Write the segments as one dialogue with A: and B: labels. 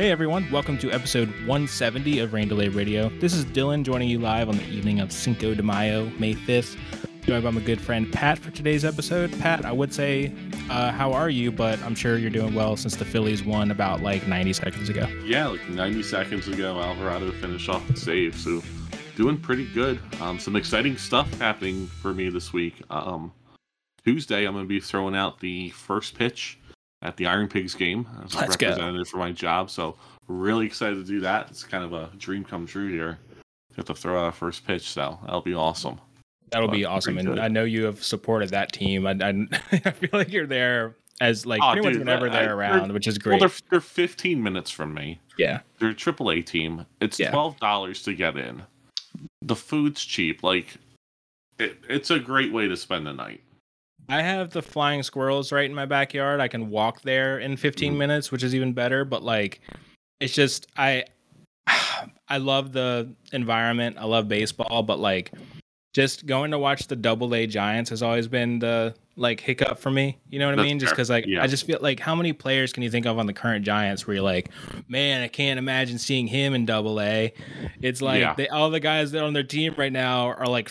A: Hey everyone, welcome to episode 170 of Rain Delay Radio. This is Dylan joining you live on the evening of Cinco de Mayo, May 5th. Joined by my good friend Pat for today's episode. Pat, I would say, how are you? But I'm sure you're doing well since the Phillies won about like 90 seconds ago.
B: Yeah, like 90 seconds ago, Alvarado finished off the save, so doing pretty good. Some exciting stuff happening for me this week. Tuesday, I'm going to be throwing out the first pitch at the Iron Pigs game as a representative for my job, so really excited to do that. It's kind of a dream come true here. Have to throw out a first pitch, so that'll be awesome.
A: That'll be awesome, and I know you have supported that team. I feel like you're there as like pretty much whenever they're around, which is great.
B: Well, they're 15 minutes from me.
A: Yeah,
B: they're a AAA team. It's $12 to get in. The food's cheap. Like it's a great way to spend the night.
A: I have the Flying Squirrels right in my backyard. I can walk there in 15 minutes, which is even better. But like, it's just I love the environment. I love baseball, but like, just going to watch the AA Giants has always been the like hiccup for me. You know what I mean? Just because like I just feel like how many players can you think of on the current Giants where you're like, man, I can't imagine seeing him in AA. It's like all the guys that are on their team right now are like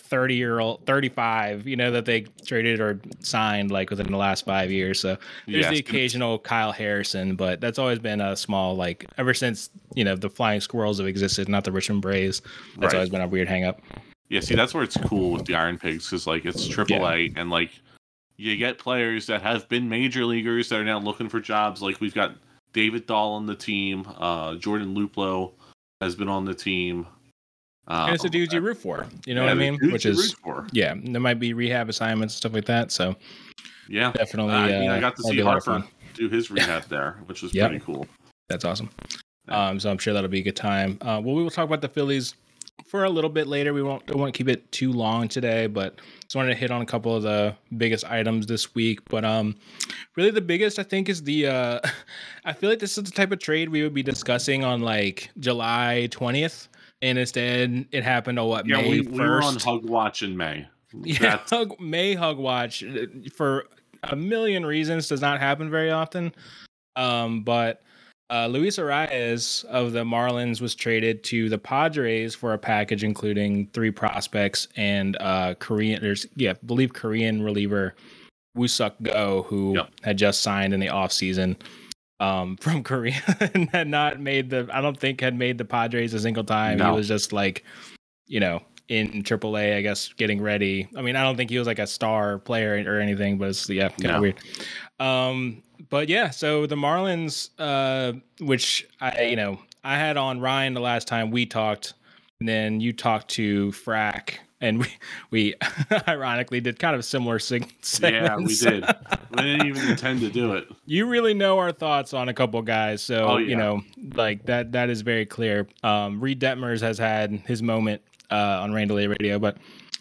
A: 35, you know, that they traded or signed like within the last 5 years. So there's the occasional Kyle Harrison, but that's always been a small like ever since, you know, the Flying Squirrels have existed, not the Richmond Braves. That's always been a weird hang up.
B: Yeah, see, that's where it's cool with the Iron Pigs because, like, it's AAA, and, like, you get players that have been major leaguers that are now looking for jobs. Like, we've got David Dahl on the team. Jordan Luplow has been on the team.
A: And it's the dudes you root for. You know what I mean? Which is, there might be rehab assignments and stuff like that. So,
B: yeah,
A: definitely.
B: I got to see Harper do his rehab there, which was pretty cool.
A: That's awesome. So I'm sure that'll be a good time. Well, we will talk about the Phillies for a little bit later. We won't keep it too long today, but just wanted to hit on a couple of the biggest items this week. But really the biggest I think is the I feel like this is the type of trade we would be discussing on like July 20th, and instead it happened on May 1st. We
B: were on Hug Watch in May.
A: May Hug Watch for a million reasons does not happen very often. But Luis Arraez of the Marlins was traded to the Padres for a package including 3 prospects and Korean reliever Woo Suk Go, who had just signed in the offseason from Korea and had not made the Padres a single time. He was just like, you know, in AAA, I guess, getting ready. I mean, I don't think he was like a star player or anything, but it's kind of weird. But yeah, so the Marlins, which I had on Ryan the last time we talked, and then you talked to Frack, and we ironically did kind of similar segments.
B: Yeah, we did. We didn't even intend to do it.
A: You really know our thoughts on a couple guys, so you know, like that is very clear. Reed Detmers has had his moment on Rain Delay Radio, but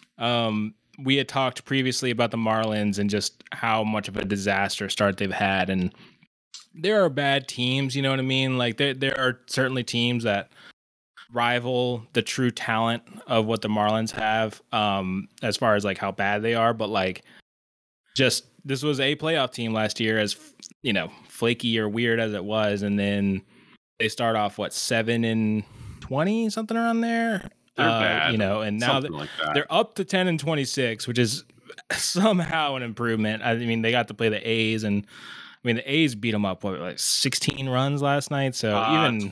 A: we had talked previously about the Marlins and just how much of a disaster start they've had. And there are bad teams, you know what I mean? Like there are certainly teams that rival the true talent of what the Marlins have, as far as like how bad they are. But like, just this was a playoff team last year, as you know, flaky or weird as it was. And then they start off 7-20, something around there.
B: They're bad,
A: you know, and now they're up to 10-26, which is somehow an improvement. I mean, they got to play the A's, and I mean, the A's beat them up like 16 runs last night. So even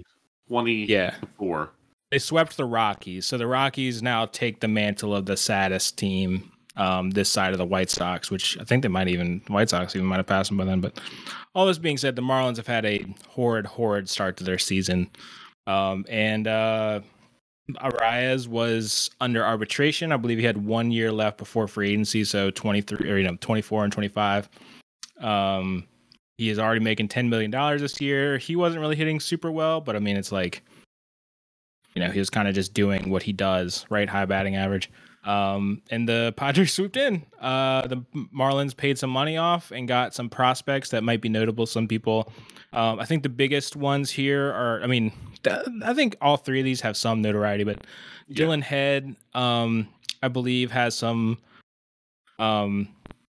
B: 24.
A: They swept the Rockies. So the Rockies now take the mantle of the saddest team this side of the White Sox, which I think White Sox even might have passed them by then. But all this being said, the Marlins have had a horrid start to their season, and Arraez was under arbitration. I believe he had 1 year left before free agency, so 24 and 25. He is already making $10 million this year. He wasn't really hitting super well, but I mean, it's like, you know, he was kind of just doing what he does, right? High batting average. And the Padres swooped in. The Marlins paid some money off and got some prospects that might be notable. Some people, I think the biggest ones here are, I mean, I think all 3 of these have some notoriety, but Dylan Head, I believe has some,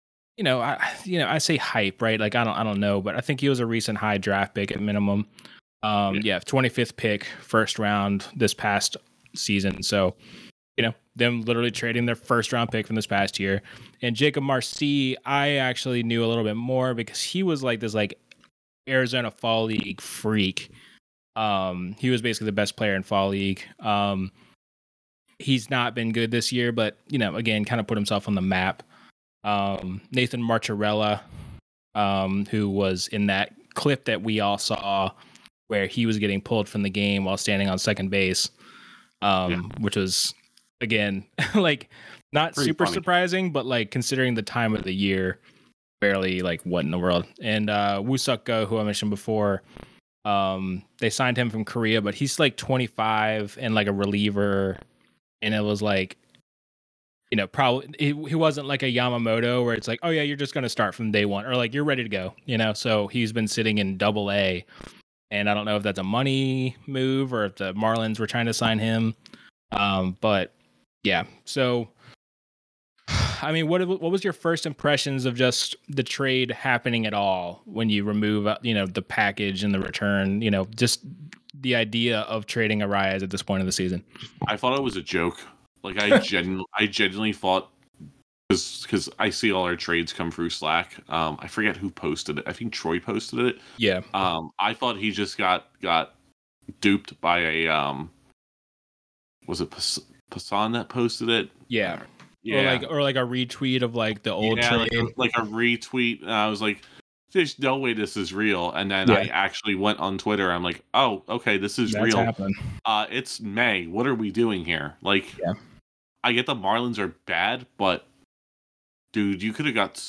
A: I say hype, right? Like, I don't know, but I think he was a recent high draft pick at minimum. Yeah, 25th pick, first round this past season. So, them literally trading their first round pick from this past year. And Jacob Marcy, I actually knew a little bit more because he was like this Arizona Fall League freak. He was basically the best player in Fall League. He's not been good this year, but again, kind of put himself on the map. Nathan Marcharella, who was in that clip that we all saw where he was getting pulled from the game while standing on second base, which was, again, not pretty super funny. Surprising, but considering the time of the year, barely what in the world. And Woo-Suk Go, who I mentioned before, they signed him from Korea, but he's 25 and a reliever, and it was probably he wasn't like a Yamamoto where it's oh yeah, you're just going to start from day one, or you're ready to go, so he's been sitting in Double-A, and I don't know if that's a money move or if the Marlins were trying to sign him, but yeah. So I mean, what was your first impressions of just the trade happening at all when you remove the package and the return, just the idea of trading Arraez at this point of the season?
B: I thought it was a joke. I genuinely thought, because I see all our trades come through Slack. I forget who posted it. I think Troy posted it.
A: Yeah.
B: I thought he just got duped by a was it Passan that posted it?
A: Yeah. Yeah. Or a retweet of the old trade.
B: Like a retweet. And I was like, there's no way this is real. And then I actually went on Twitter. I'm like, oh, okay, this is real.
A: Happened.
B: It's May. What are we doing here? I get the Marlins are bad, but dude, you could have got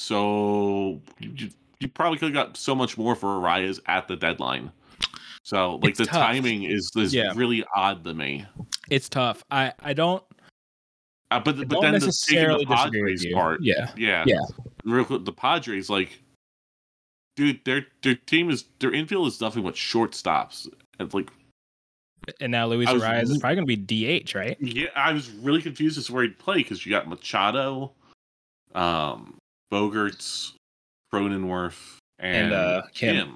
B: you probably could have got so much more for Arraez at the deadline. So it's the tough. Timing is really odd to me.
A: It's tough. I don't.
B: But then the Padres part, yeah. Real quick, the Padres, dude, their team their infield is nothing but shortstops.
A: And now Luis Arraez is probably going to be DH, right?
B: Yeah, I was really confused as to where he'd play because you got Machado, Bogaerts, Cronenworth, and Kim.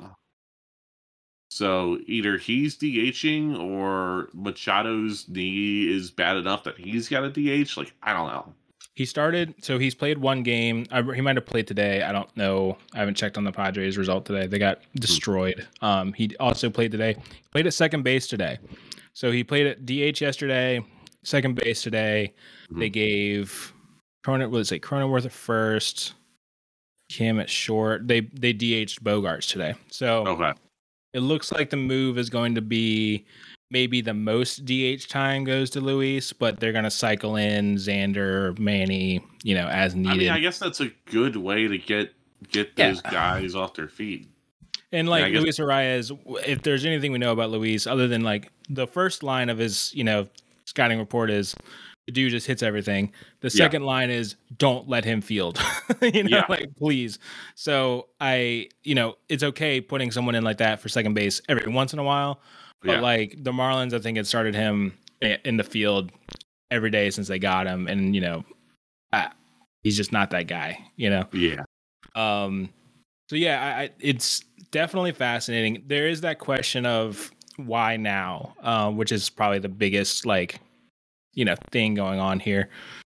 B: So either he's DHing or Machado's knee is bad enough that he's got a DH. I don't know.
A: He's played one game. He might have played today. I don't know. I haven't checked on the Padres result today. They got destroyed. He also played today. He played at second base today. So he played at DH yesterday, second base today. Mm-hmm. They gave Cronenworth at first, Kim at short. They DH'd Bogaerts today. So okay. It looks like the move is going to be maybe the most DH time goes to Luis, but they're going to cycle in Xander, Manny, as needed. I mean,
B: I guess that's a good way to get those guys off their feet.
A: And Luis Arraez, if there's anything we know about Luis, other than the first line of his, scouting report is the dude just hits everything. The second line is don't let him field, please. So it's okay putting someone in like that for second base every once in a while. But the Marlins, I think it started him in the field every day since they got him. And, he's just not that guy, Yeah. So it's definitely fascinating. There is that question of why now, which is probably the biggest, thing going on here.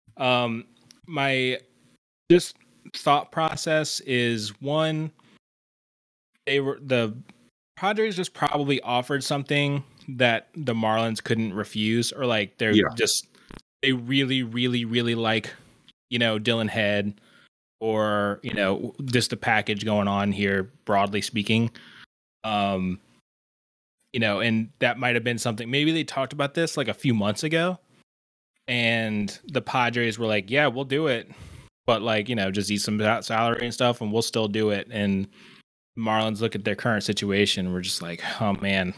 A: My just thought process is one, the Padres just probably offered something that the Marlins couldn't refuse, or they really, really, really like, Dylan Head, or, just the package going on here, broadly speaking. And that might have been something, maybe they talked about this a few months ago, and the Padres were like, yeah, we'll do it, but just eat some salary and stuff and we'll still do it. And Marlins look at their current situation, we're just like, oh man,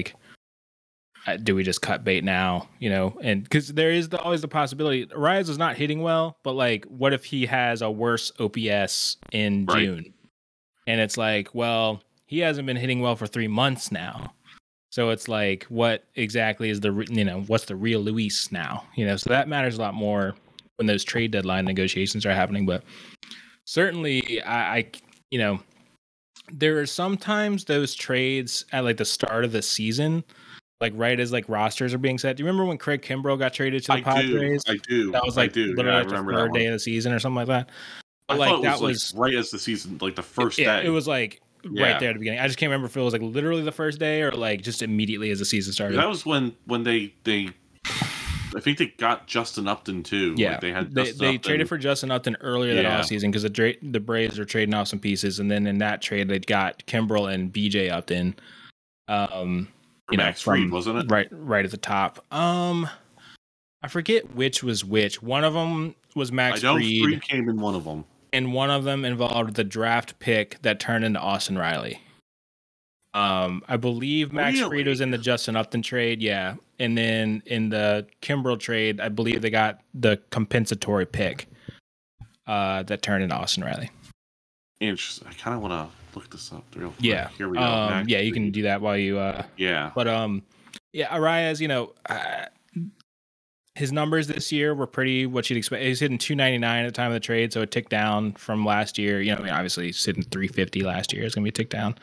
A: do we just cut bait now? And because there is always the possibility Arraez is not hitting well, but what if he has a worse OPS in June? And it's well, he hasn't been hitting well for 3 months now. So it's what exactly is what's the real Luis now? So that matters a lot more when those trade deadline negotiations are happening. But certainly I there are sometimes those trades at like the start of the season, like right as like rosters are being set. Do you remember when Craig Kimbrell got traded to the Padres?
B: I do.
A: That was like
B: Yeah,
A: literally
B: I
A: like the
B: remember
A: third
B: that
A: day
B: one.
A: of the season or something like that. But
B: I
A: like
B: thought it
A: that
B: was like right as the season, like the first
A: yeah,
B: day.
A: it was like right there at the beginning. I just can't remember if it was like literally the first day or like just immediately as the season started.
B: That was when they I think they got Justin Upton too.
A: Yeah,
B: Like they had
A: they traded for Justin Upton earlier that offseason because the Braves are trading off some pieces, and then in that trade they got Kimbrel and BJ Upton.
B: Max Fried, wasn't it?
A: Right at the top. I forget which was which. One of them was Max Fried.
B: Fried came in one of them,
A: and one of them involved the draft pick that turned into Austin Riley. I believe Max Fried was in the Justin Upton trade, yeah. And then in the Kimbrel trade, I believe they got the compensatory pick that turned into Austin Riley.
B: Interesting. I kind of want to look this up real quick.
A: Yeah.
B: Here we go.
A: Yeah, you can do that while you.
B: Yeah.
A: But yeah, Arraez, his numbers this year were pretty what you'd expect. He's hitting 299 at the time of the trade, so it ticked down from last year. Obviously he's hitting 350 last year. It's gonna be a tick down.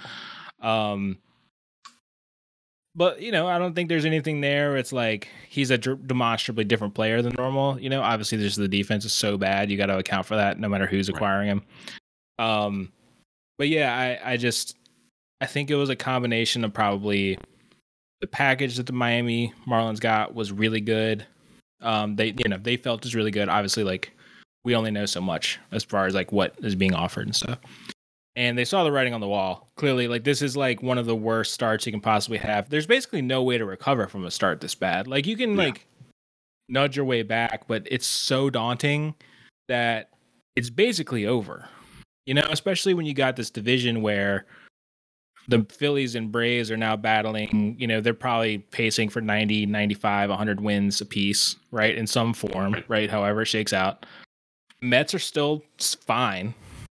A: But I don't think there's anything there. It's like he's a demonstrably different player than normal. Obviously there's the defense is so bad. You got to account for that no matter who's acquiring him. But yeah, I think it was a combination of probably the package that the Miami Marlins got was really good. They felt is really good. Obviously, like we only know so much as far as like what is being offered and stuff. And they saw the writing on the wall. Clearly, like this is like one of the worst starts you can possibly have. There's basically no way to recover from a start this bad. Like you can like nudge your way back, but it's so daunting that it's basically over. Especially when you got this division where the Phillies and Braves are now battling, they're probably pacing for 90, 95, 100 wins apiece, right? In some form, right? However it shakes out. Mets are still fine,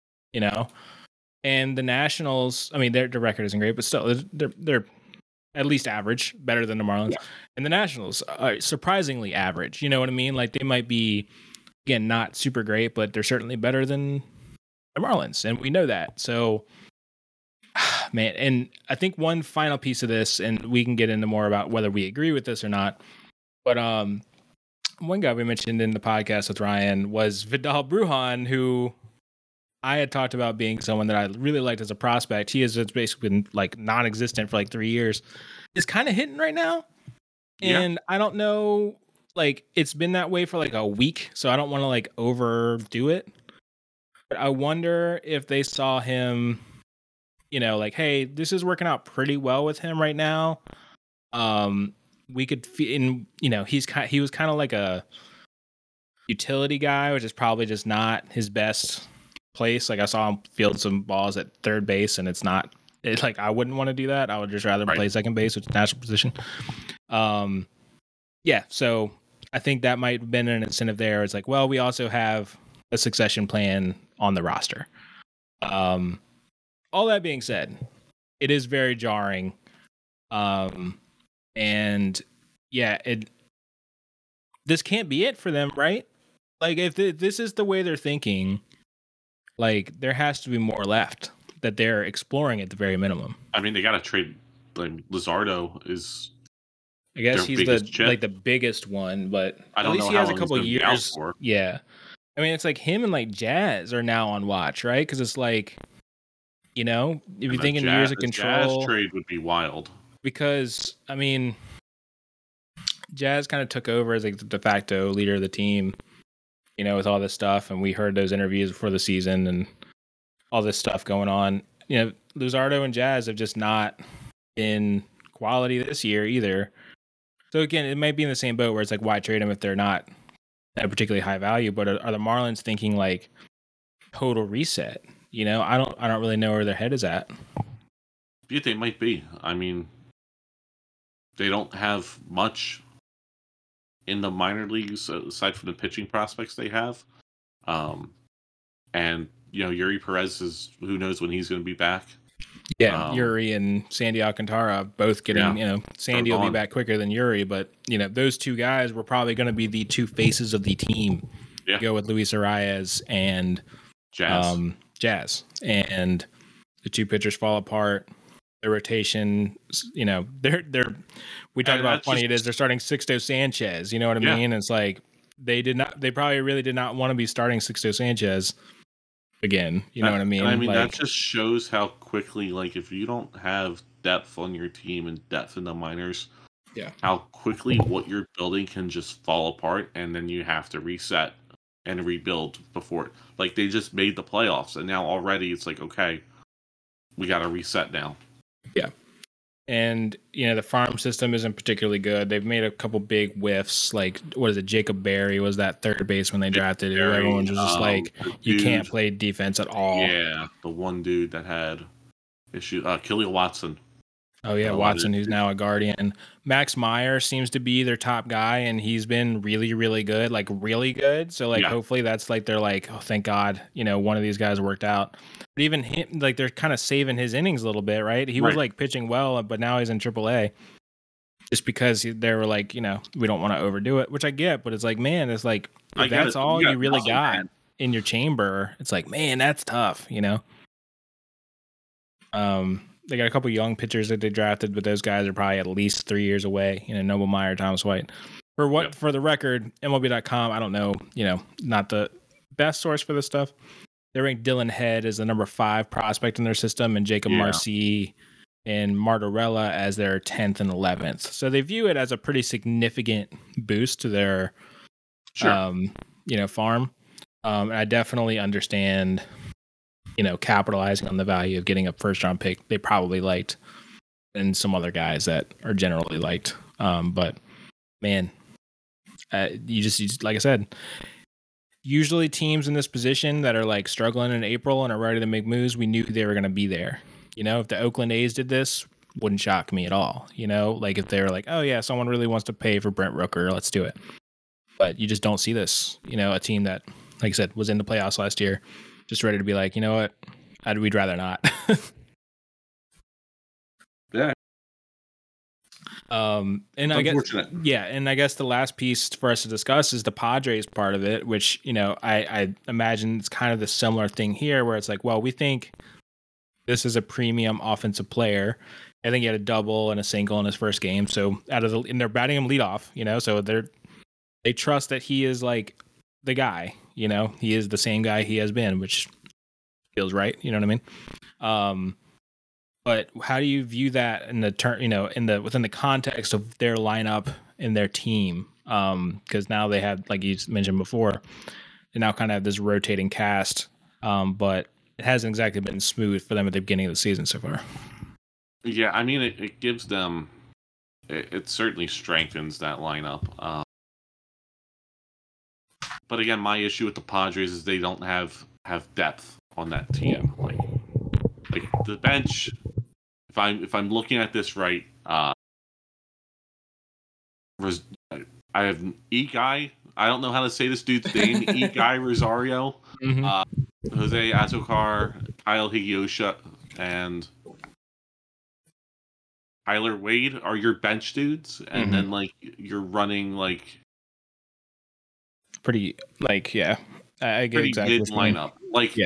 A: and the Nationals, I mean, their record isn't great, but still, they're at least average, better than the Marlins. Yeah. And the Nationals are surprisingly average. You know what I mean? Like they might be, again, not super great, but they're certainly better than the Marlins, and we know that. So, man, and I think one final piece of this, and we can get into more about whether we agree with this or not, but one guy we mentioned in the podcast with Ryan was Vidal Brujan, who I had talked about being someone that I really liked as a prospect. He has basically been like non-existent for like 3 years. Is kind of hitting right now. And I don't know, like it's been that way for like a week. So I don't want to like overdo it. But I wonder if they saw him, like, hey, this is working out pretty well with him right now. We could, he was kind of like a utility guy, which is probably just not his best place. Like I saw him field some balls at third base, and it's like I wouldn't want to do that. I would just rather play second base, which is natural position. So I think that might have been an incentive there. It's like, well, we also have a succession plan on the roster. All that being said, it is very jarring. And yeah, this can't be it for them, right? Like if this is the way they're thinking, like there has to be more left that they're exploring at the very minimum.
B: I mean, they got to trade. Like Luzardo is.
A: I guess he's the biggest one, but at least he has a couple of years. Yeah, I mean, it's like him and like Jazz are now on watch, right? Because it's like, if you think in years of control,
B: Jazz trade would be wild.
A: Because I mean, Jazz kind of took over as like the de facto leader of the team, with all this stuff, and we heard those interviews before the season and all this stuff going on. Luzardo and Jazz have just not been quality this year either. So again, it might be in the same boat where it's like, why trade them if they're not at a particularly high value? But are the Marlins thinking like total reset? I don't really know where their head is at.
B: Yeah, they might be. I mean, they don't have much in the minor leagues aside from the pitching prospects they have. And Yuri Perez is, who knows when he's going to be back.
A: Yeah, Yuri and Sandy Alcantara both getting, Sandy will be back quicker than Yuri, but, those two guys were probably going to be the two faces of the team. Yeah. Go with Luis Arraez and
B: Jazz.
A: Jazz. And The two pitchers fall apart. The rotation, you know, we talked about how funny it is. They're starting Sixto Sanchez. You know what I mean? It's like they probably really did not want to be starting Sixto Sanchez again. You know what I mean?
B: And I mean, that just shows how quickly, like, if you don't have depth on your team and depth in the minors, how quickly what you're building can just fall apart, and then you have to reset and rebuild before. Like, they just made the playoffs, and now already it's like, okay, we got to reset now.
A: Yeah. And, you know, the farm system isn't particularly good. They've made a couple big whiffs. Like, what is it? Jacob Berry was that third baseman they drafted. Everyone was just like, you can't play defense at all.
B: Yeah, the one dude that had issues. Kelly Watson.
A: Oh, yeah, Watson, who's now a Guardian. Max Meyer seems to be their top guy, and he's been really, really good. Like, really good. So, like, hopefully that's like, they're like, oh, thank God, you know, one of these guys worked out. But even him, like, they're kind of saving his innings a little bit, right? He was, like, pitching well, but now he's in AAA. Just because they were like, you know, we don't want to overdo it, which I get. But it's like, man, it's like, if that's all you really got in your chamber, it's like, man, that's tough, you know? They got a couple young pitchers that they drafted, but those guys are probably at least 3 years away. You know, Noble Meyer, Thomas White. For the record, MLB.com, I don't know, you know, not the best source for this stuff. They ranked Dylan Head as the number 5 prospect in their system, and Jacob Marcy and Martorella as their 10th and 11th. So they view it as a pretty significant boost to their, you know, farm. And I definitely understand, you know, capitalizing on the value of getting a first round pick they probably liked, and some other guys that are generally liked. But man, you just like I said, usually teams in this position that are like struggling in April and are ready to make moves, we knew they were going to be there. You know, if the Oakland A's did this, wouldn't shock me at all. You know, like if they were like, oh yeah, someone really wants to pay for Brent Rooker, let's do it. But you just don't see this. You know, a team that, like I said, was in the playoffs last year, just ready to be like, you know what, we'd rather not.
B: Yeah.
A: And I guess the last piece for us to discuss is the Padres part of it, which, you know, I imagine it's kind of the similar thing here, where it's like, well, we think this is a premium offensive player. I think he had a double and a single in his first game. So and they're batting him leadoff, you know, so they trust that he is like the guy, you know, he is the same guy he has been, which feels right. You know what I mean? But how do you view that in the turn, you know, within the context of their lineup and their team? Because now they have, like you mentioned before, they now kind of have this rotating cast, but it hasn't exactly been smooth for them at the beginning of the season so far.
B: Yeah, I mean, it gives them, it certainly strengthens that lineup. But again, my issue with the Padres is they don't have depth on that team. Like the bench. If I'm looking at this right, I have E-Guy. I don't know how to say this dude's name. E-Guy Rosario, Jose Azocar, Kyle Higgyosha, and Tyler Wade are your bench dudes, and then like you're running like
A: pretty like I get
B: pretty
A: exactly
B: mid lineup. Like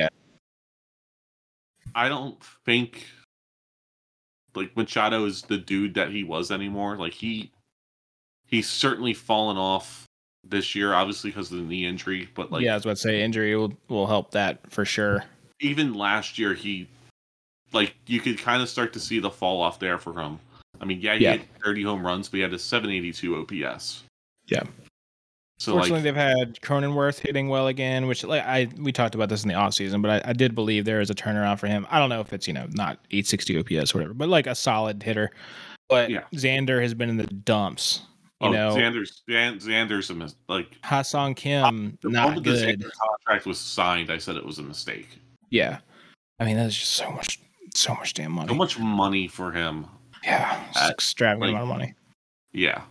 B: I don't think like Machado is the dude that he was anymore. Like he's certainly fallen off this year, obviously because of the knee injury. But like,
A: I was about to say injury will help that for sure.
B: Even last year, you could kind of start to see the fall off there for him. I mean, he had 30 home runs, but he had a 782 OPS.
A: Yeah. So fortunately, they've had Cronenworth hitting well again, which we talked about this in the offseason, but I did believe there is a turnaround for him. I don't know if it's, you know, not 860 OPS or whatever, but like a solid hitter. But Xander has been in the dumps. You know,
B: Xander's like
A: Ha-Seong Kim, not good.
B: The contract was signed. I said it was a mistake.
A: Yeah, I mean that's just so much damn money.
B: So much money for him.
A: Yeah, extravagant amount of money.
B: Yeah.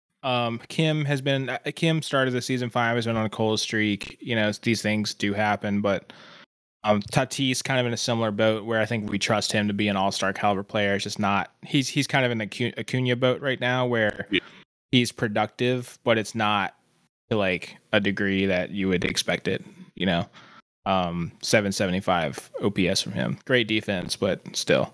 A: Kim started the season 5, has been on a cold streak. You know, these things do happen, but Tatis kind of in a similar boat where I think we trust him to be an all-star caliber player. It's just not. He's kind of in the Acuna boat right now where he's productive, but it's not to like a degree that you would expect it. You know, 775 OPS from him. Great defense, but still.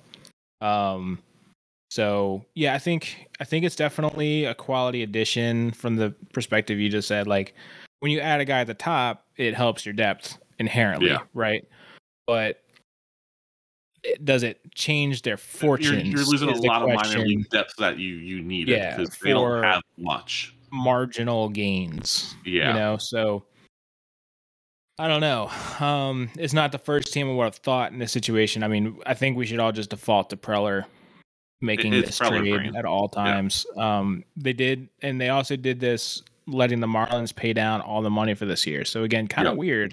A: So yeah, I think it's definitely a quality addition from the perspective you just said. Like when you add a guy at the top, it helps your depth inherently, right? But does it change their fortunes?
B: You're losing a lot of minor league depth that you needed because they don't have much
A: marginal gains.
B: Yeah,
A: so I don't know. It's not the first team I would have thought in this situation. I mean, I think we should all just default to Preller making this trade at all times. Yeah. They did, and they also did this letting the Marlins pay down all the money for this year. So again, kind of weird.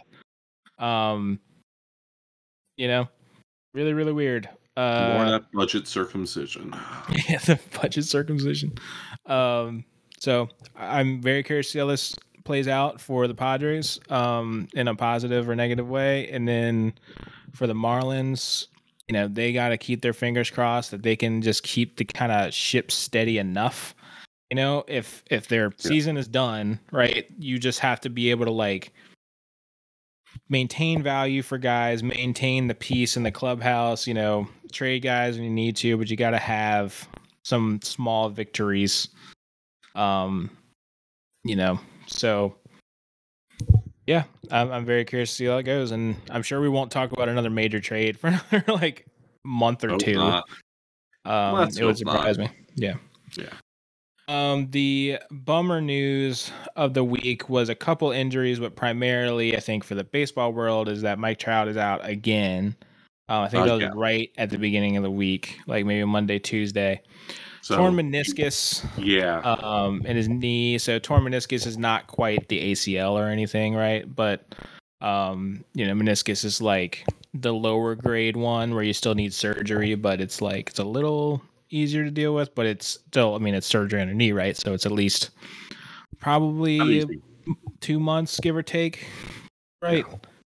A: Really, really weird.
B: More of that budget circumcision.
A: Yeah, the budget circumcision. So I'm very curious to see how this plays out for the Padres in a positive or negative way. And then for the Marlins, they got to keep their fingers crossed that they can just keep the kind of ship steady enough. If their season is done, right, you just have to be able to like maintain value for guys, maintain the peace in the clubhouse, trade guys when you need to, but you got to have some small victories. So yeah, I'm very curious to see how it goes, and I'm sure we won't talk about another major trade for another like month or two. It would surprise me. Yeah. The bummer news of the week was a couple injuries, but primarily I think for the baseball world is that Mike Trout is out again. I think that was right at the beginning of the week, like maybe Monday, Tuesday. Torn meniscus. In his knee. So torn meniscus is not quite the ACL or anything, right? But meniscus is like the lower grade one where you still need surgery, but it's a little easier to deal with, but it's still, it's surgery on a knee, right? So it's at least probably 2 months, give or take, right?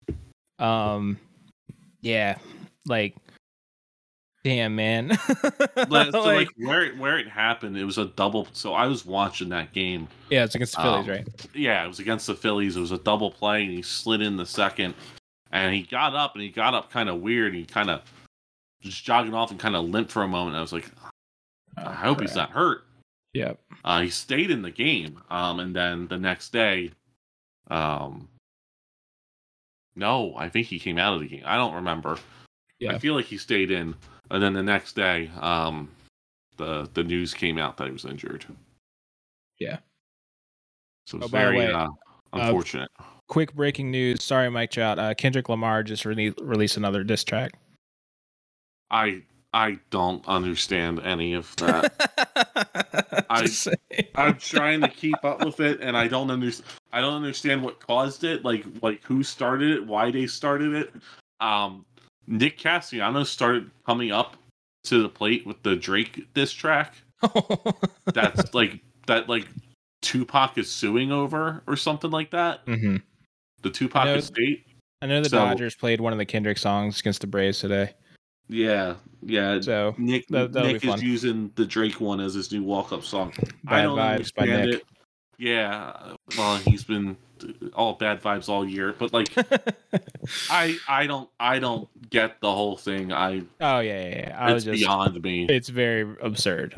A: Damn, man.
B: So where it happened, it was a double. So I was watching that game.
A: Yeah, it's against the Phillies, right?
B: Yeah, it was against the Phillies. It was a double play, and he slid in the second, and he got up kind of weird. He kind of just jogging off and kind of limped for a moment. I was like, I hope he's not hurt.
A: Yeah.
B: He stayed in the game. And then the next day, no, I think he came out of the game. I don't remember. Yeah. I feel like he stayed in. And then the next day, the news came out that he was injured.
A: Yeah.
B: So it's very unfortunate.
A: Quick breaking news. Sorry, Mike Trout. Kendrick Lamar just released another diss track.
B: I don't understand any of that. I'm trying to keep up with it, and I don't understand what caused it. Like who started it, why they started it. Nick Cassiano started coming up to the plate with the Drake diss track. That's that Tupac is suing over or something like that.
A: Mm-hmm.
B: The Tupac estate.
A: I know the Dodgers played one of the Kendrick songs against the Braves today.
B: Yeah. So Nick is using the Drake one as his new walk-up song.
A: Bad Vibes by Nick.
B: It. Yeah, well, he's been all bad vibes all year, but I don't get the whole thing. It's beyond me.
A: It's very absurd.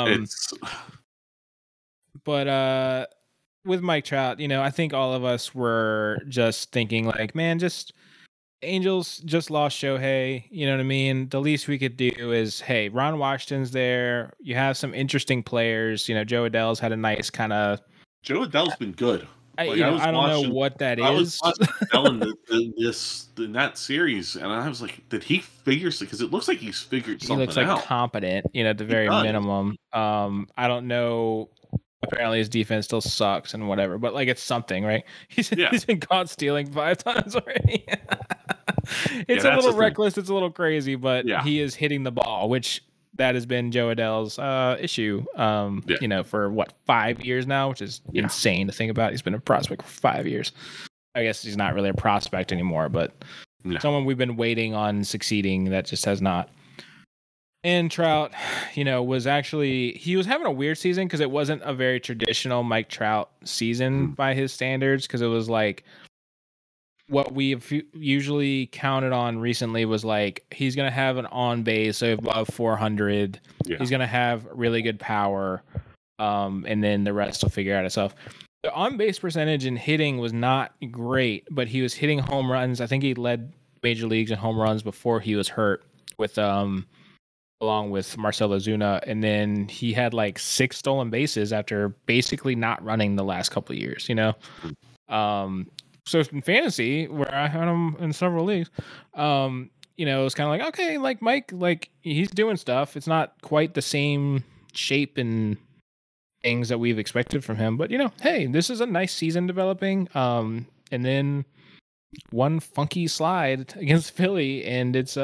A: But with Mike Trout, I think all of us were just thinking like, man, Angels just lost Shohei, you know what I mean? The least we could do is, hey, Ron Washington's there. You have some interesting players. Jo Adell's had a nice kind of...
B: Jo Adell's been good.
A: I don't know what that is.
B: I was watching Adell in that series, and I was like, did he figure... Because it looks like he's figured something out.
A: He looks like competent, at the very minimum. I don't know... Apparently his defense still sucks and whatever, but it's something, right? He's been caught stealing 5 times already. It's a little reckless. It's a little crazy, but he is hitting the ball, which that has been Jo Adell's issue. For 5 years now, which is insane to think about. He's been a prospect for 5 years. I guess he's not really a prospect anymore, but someone we've been waiting on succeeding that just has not. And Trout, was he was having a weird season because it wasn't a very traditional Mike Trout season by his standards, because it was what we've usually counted on recently was like he's going to have an on base above 400.
B: Yeah.
A: He's going to have really good power, and then the rest will figure out itself. The on base percentage and hitting was not great, but he was hitting home runs. I think he led major leagues in home runs before he was hurt with along with Marcell Ozuna, and then he had like 6 stolen bases after basically not running the last couple of years, you know. So in fantasy, where I had him in several leagues, you know, it's kind of like, okay, like Mike, like he's doing stuff. It's not quite the same shape and things that we've expected from him, but you know, hey, this is a nice season developing. And then one funky slide against Philly, and it's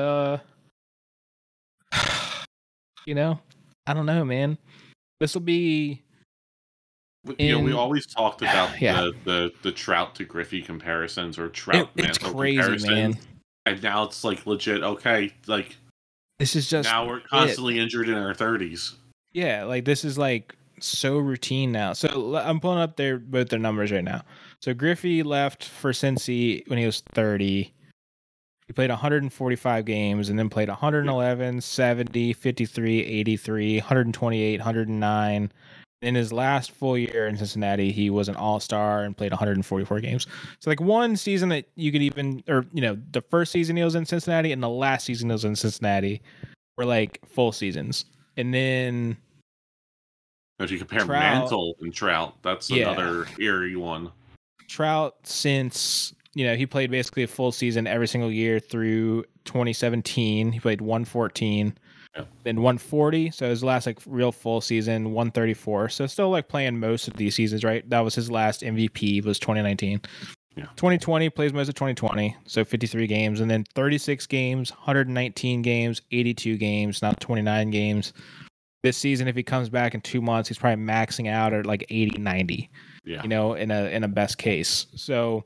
A: you know, I don't know, man. This will be.
B: You know, we always talked about
A: Yeah.
B: the Trout to Griffey comparisons or Trout
A: It's
B: Mantle
A: crazy,
B: comparisons,
A: man.
B: and now it's like legit. Okay, like
A: This is just
B: now we're constantly injured in our 30s.
A: Yeah, like this is like so routine now. So I'm pulling up both their numbers right now. So Griffey left for Cincy when he was 30. He played 145 games and then played 111, 70, 53, 83, 128, 109. In his last full year in Cincinnati, he was an all-star and played 144 games. So like one season that you could even, or you know, the first season he was in Cincinnati and the last season he was in Cincinnati were like full seasons. And then
B: if you compare Mantle and Trout, that's another eerie one.
A: Trout, since you know he played basically a full season every single year through 2017, he played 114. Then 140, so his last like real full season, 134. So still like playing most of these seasons, right? That was his last MVP, was 2019.
B: Yeah.
A: 2020 plays most of 2020, so 53 games, and then 36 games, 119 games, 82 games, not 29 games. This season, if he comes back in 2 months, he's probably maxing out at like 80, 90.
B: Yeah.
A: You know, in a best case. So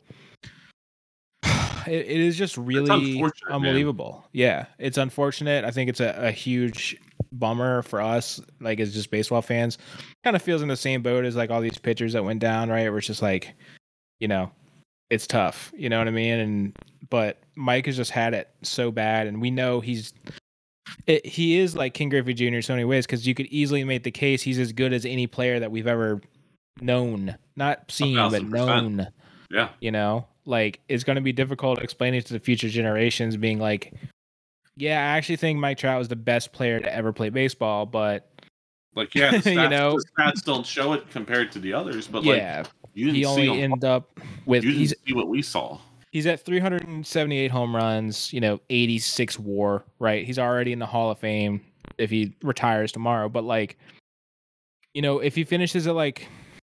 A: it is just really unbelievable. Man. Yeah, it's unfortunate. I think it's a huge bummer for us, like as just baseball fans. Kind of feels in the same boat as like all these pitchers that went down, right? Where it's just like, you know, it's tough. You know what I mean? But Mike has just had it so bad, and we know he is like King Griffey Jr. in so many ways, because you could easily make the case he's as good as any player that we've ever known, not seen, 1,000%. But known.
B: Yeah,
A: you know. Like, it's going to be difficult explaining to the future generations, being like, yeah, I actually think Mike Trout was the best player to ever play baseball, but
B: like, yeah, the stats, you know, the stats don't show it compared to the others, but
A: yeah,
B: like, you didn't
A: he only ended up with
B: see what we saw.
A: He's at 378 home runs, you know, 86 WAR, right? He's already in the Hall of Fame if he retires tomorrow, but like, you know, if he finishes at like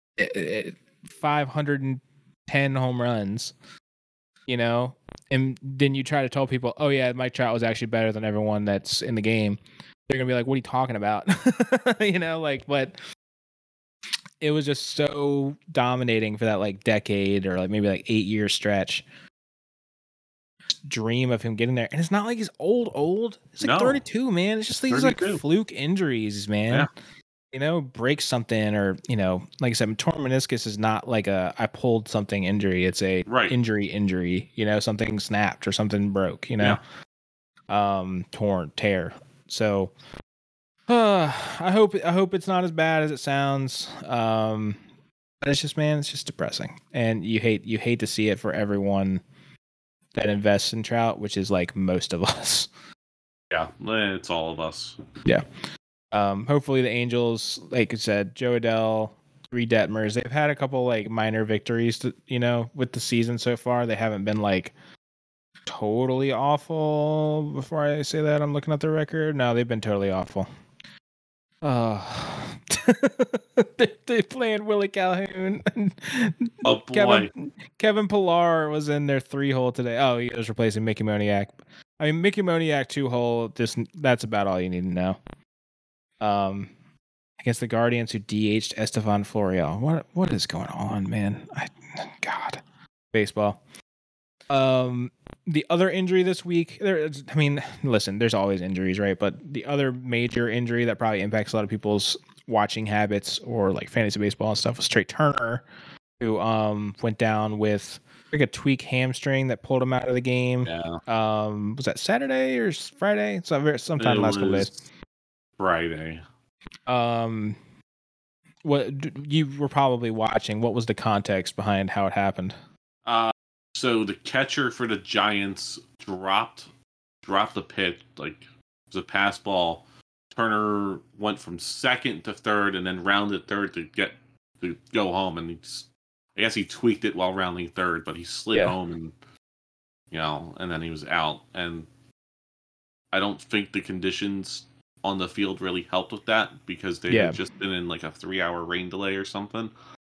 A: 510 home runs, you know, and then you try to tell people, oh yeah, Mike Trout was actually better than everyone that's in the game, they're gonna be like, what are you talking about? You know, like, but it was just so dominating for that like decade or like maybe like 8-year stretch. Dream of him getting there, and it's not like he's old. It's like 32, man. It's just these like fluke injuries, man. Yeah. You know, break something, or you know, like I said, torn meniscus is not like a I pulled something injury. It's a injury. You know, something snapped or something broke. You know, tear. So, I hope it's not as bad as it sounds. But it's just, man, it's just depressing, and you hate to see it for everyone that invests in Trout, which is like most of us.
B: Yeah, it's all of us.
A: Yeah. Hopefully the Angels, like I said, Joe Adell, Reed Detmers, they've had a couple like minor victories, you know, with the season so far. They haven't been like totally awful. Before I say that, I'm looking at their record. No, they've been totally awful. They playing Willie Calhoun.
B: Oh boy.
A: Kevin Pillar was in their 3-hole today. Oh, he was replacing Mickey Moniak. I mean, Mickey Moniak 2-hole. That's about all you need to know. Against the Guardians, who DH'd Estevan Florial. What is going on, man? God, baseball. The other injury this week, listen, there's always injuries, right? But the other major injury that probably impacts a lot of people's watching habits or like fantasy baseball and stuff was Trey Turner, who went down with like a tweak hamstring that pulled him out of the game.
B: Yeah.
A: Was that Saturday or Friday? Sometime
B: It
A: last couple days.
B: was Friday.
A: What you were probably watching? What was the context behind how it happened?
B: So the catcher for the Giants dropped the pitch, like it was a pass ball. Turner went from second to third and then rounded third to go home, and I guess he tweaked it while rounding third, but he slid home and and then he was out. And I don't think the conditions on the field really helped with that because they had just been in like a 3-hour rain delay or something.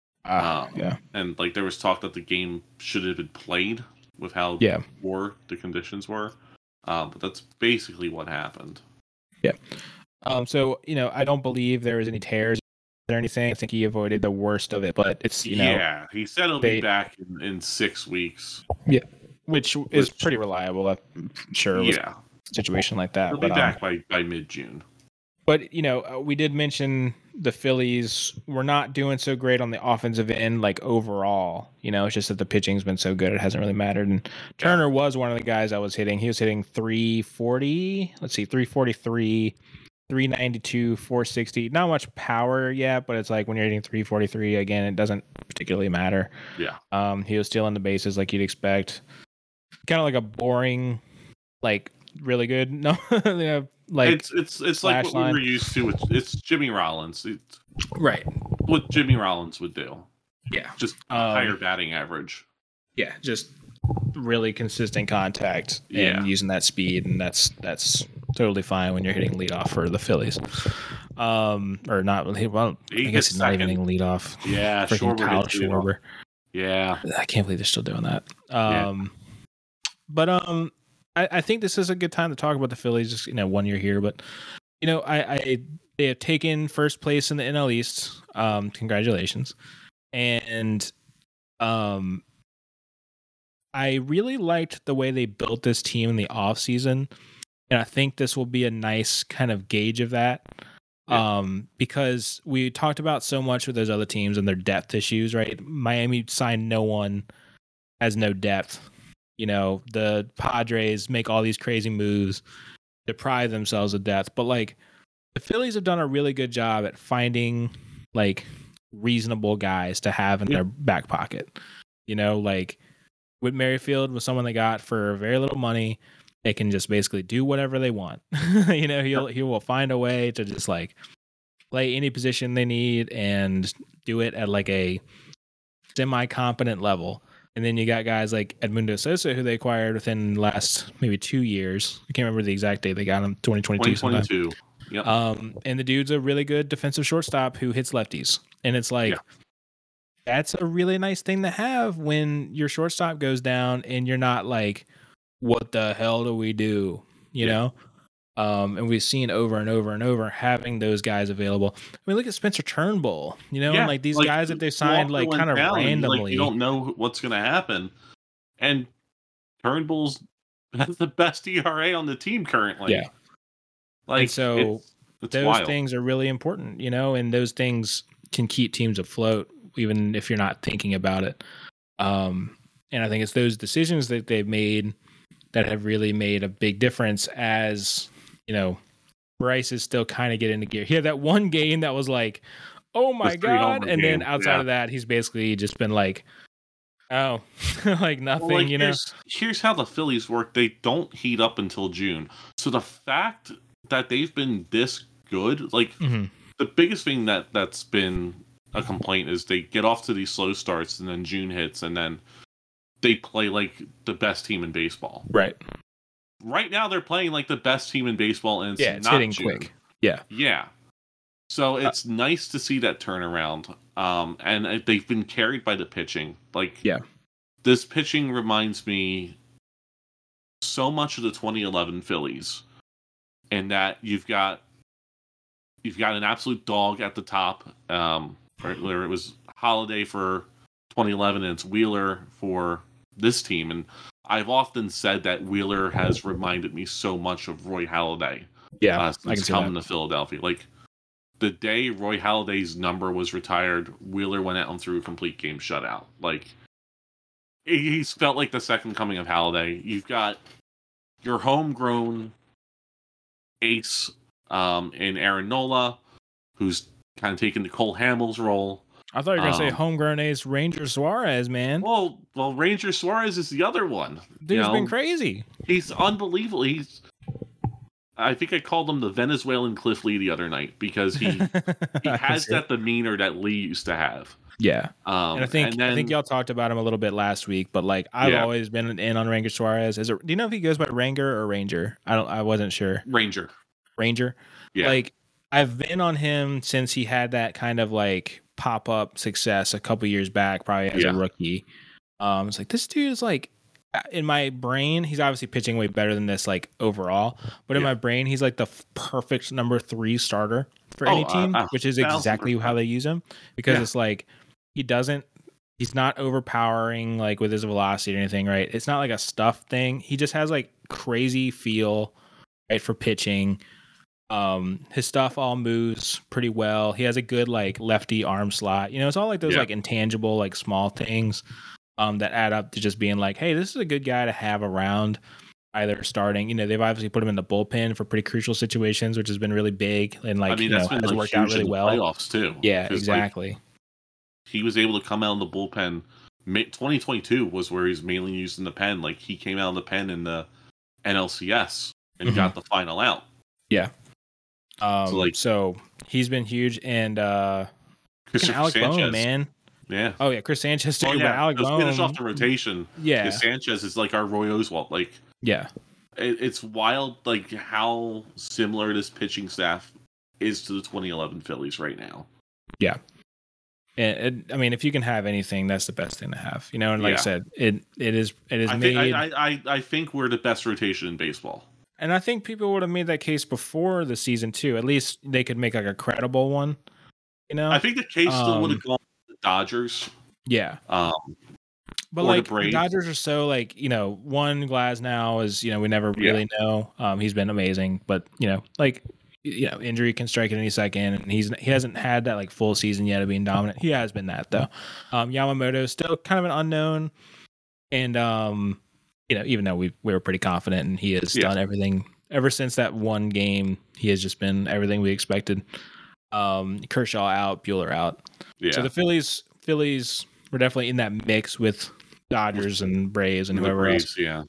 B: And like there was talk that the game should have been played with how poor the conditions were. But that's basically what happened.
A: Yeah. So, I don't believe there was any tears or anything. I think he avoided the worst of it, but it's,
B: Yeah, he said he'll be back in 6 weeks.
A: Yeah. Which is pretty reliable, I'm sure.
B: Yeah.
A: A situation like that.
B: He'll be back by mid-June.
A: But, we did mention the Phillies were not doing so great on the offensive end, like overall. It's just that the pitching's been so good, it hasn't really mattered. And Turner was one of the guys I was hitting. He was hitting 340, 343, 392, 460. Not much power yet, but it's like when you're hitting 343, again, it doesn't particularly matter.
B: Yeah.
A: He was stealing the bases like you'd expect. Kind of like a boring, like really good. No, like
B: it's like what we were used to. It's Jimmy Rollins. It's
A: right.
B: What Jimmy Rollins would do.
A: Yeah.
B: Just higher batting average.
A: Yeah, just really consistent contact and using that speed, and that's totally fine when you're hitting leadoff for the Phillies. Or not. Well, I guess he's not even hitting leadoff.
B: Yeah,
A: freaking Kyle Schwarber.
B: Yeah,
A: I can't believe they're still doing that. But I think this is a good time to talk about the Phillies. Just 1 year here, but they have taken first place in the NL East. Congratulations, and I really liked the way they built this team in the offseason, and I think this will be a nice kind of gauge of that. Because we talked about so much with those other teams and their depth issues, right? Miami signed no one, has no depth. The Padres make all these crazy moves, deprive themselves of depth. But like the Phillies have done a really good job at finding like reasonable guys to have in their back pocket. Like Whit Merrifield was someone they got for very little money. They can just basically do whatever they want. He will find a way to just like play any position they need and do it at like a semi-competent level. And then you got guys like Edmundo Sosa, who they acquired within the last maybe 2 years. I can't remember the exact date they got him, 2022.
B: 2022. Yep.
A: And the dude's a really good defensive shortstop who hits lefties. And it's like, that's a really nice thing to have when your shortstop goes down and you're not like, what the hell do we do? You know? And we've seen over and over and over having those guys available. I mean, look at Spencer Turnbull, and like these guys that they signed like kind of randomly.
B: Like, you don't know what's going to happen. And Turnbull's has the best ERA on the team currently.
A: Yeah.
B: Like,
A: and so
B: it's
A: those
B: wild.
A: things are really important, and those things can keep teams afloat, even if you're not thinking about it. And I think it's those decisions that they've made that have really made a big difference as, Bryce is still kind of getting into gear. He had that one game that was like, oh my God. And then outside of that, he's basically just been like, oh, like nothing,
B: well, like, Here's how the Phillies work. They don't heat up until June. So the fact that they've been this good, like the biggest thing that's been a complaint is they get off to these slow starts and then June hits and then they play like the best team in baseball.
A: Right.
B: Right now, they're playing like the best team in baseball, and
A: it's
B: not
A: hitting
B: June.
A: quick. Yeah.
B: Yeah. So it's nice to see that turnaround. And they've been carried by the pitching. Like, this pitching reminds me so much of the 2011 Phillies, in that you've got an absolute dog at the top. Where it was Holiday for 2011, and it's Wheeler for this team, and I've often said that Wheeler has reminded me so much of Roy Halladay. Since coming to Philadelphia. Like, the day Roy Halladay's number was retired, Wheeler went out and threw a complete game shutout. Like, he's felt like the second coming of Halliday. You've got your homegrown ace in Aaron Nola, who's kind of taken Nicole Hamill's role.
A: I thought you were gonna say homegrown ace Ranger Suarez, man.
B: Well, Ranger Suarez is the other one.
A: Dude's been crazy.
B: He's unbelievable. I think I called him the Venezuelan Cliff Lee the other night because he has that demeanor that Lee used to have.
A: Yeah, and I think y'all talked about him a little bit last week, but like I've always been in on Ranger Suarez. Do you know if he goes by Ranger or Ranger? I wasn't sure.
B: Ranger.
A: Yeah. Like I've been on him since he had that kind of like pop up success a couple years back, probably as a rookie. It's like this dude is like, in my brain, he's obviously pitching way better than this, like overall. But in my brain, he's like the perfect number 3 starter for any team, which is exactly how they use him. Because it's like he's not overpowering like with his velocity or anything, right? It's not like a stuff thing. He just has like crazy feel, right, for pitching. His stuff all moves pretty well. He has a good like lefty arm slot. You know, it's all like those like intangible, like small things that add up to just being like, hey, this is a good guy to have around, either starting. You know, they've obviously put him in the bullpen for pretty crucial situations, which has been really big and like, has worked out really well.
B: Playoffs too.
A: Yeah, exactly.
B: Like, he was able to come out in the bullpen. 2022 was where he's mainly used in the pen. Like he came out in the pen in the NLCS and got the final out.
A: Yeah. So he's been huge, and Alec Bohm, man.
B: Yeah.
A: Oh yeah, Chris Sanchez too. But Alec Bohm,
B: finish off the rotation. Yeah. Sanchez is like our Roy Oswalt. Like,
A: yeah,
B: it's wild. Like how similar this pitching staff is to the 2011 Phillies right now.
A: Yeah. And I mean, if you can have anything, that's the best thing to have. You know, and like I said, it is made.
B: I think we're the best rotation in baseball.
A: And I think people would have made that case before the season too. At least they could make like a credible one. You know,
B: I think the case still would have gone to the Dodgers.
A: Yeah. But like the Dodgers are so like, you know, one Glasnow is, you know, we never really know. He's been amazing, but you know, like, you know, injury can strike at any second, and he hasn't had that like full season yet of being dominant. He has been that though. Yamamoto is still kind of an unknown, and you know, even though we were pretty confident, and he has done everything ever since that one game. He has just been everything we expected. Kershaw out, Buehler out. Yeah. So the Phillies were definitely in that mix with Dodgers and Braves and whoever else.
B: Yeah.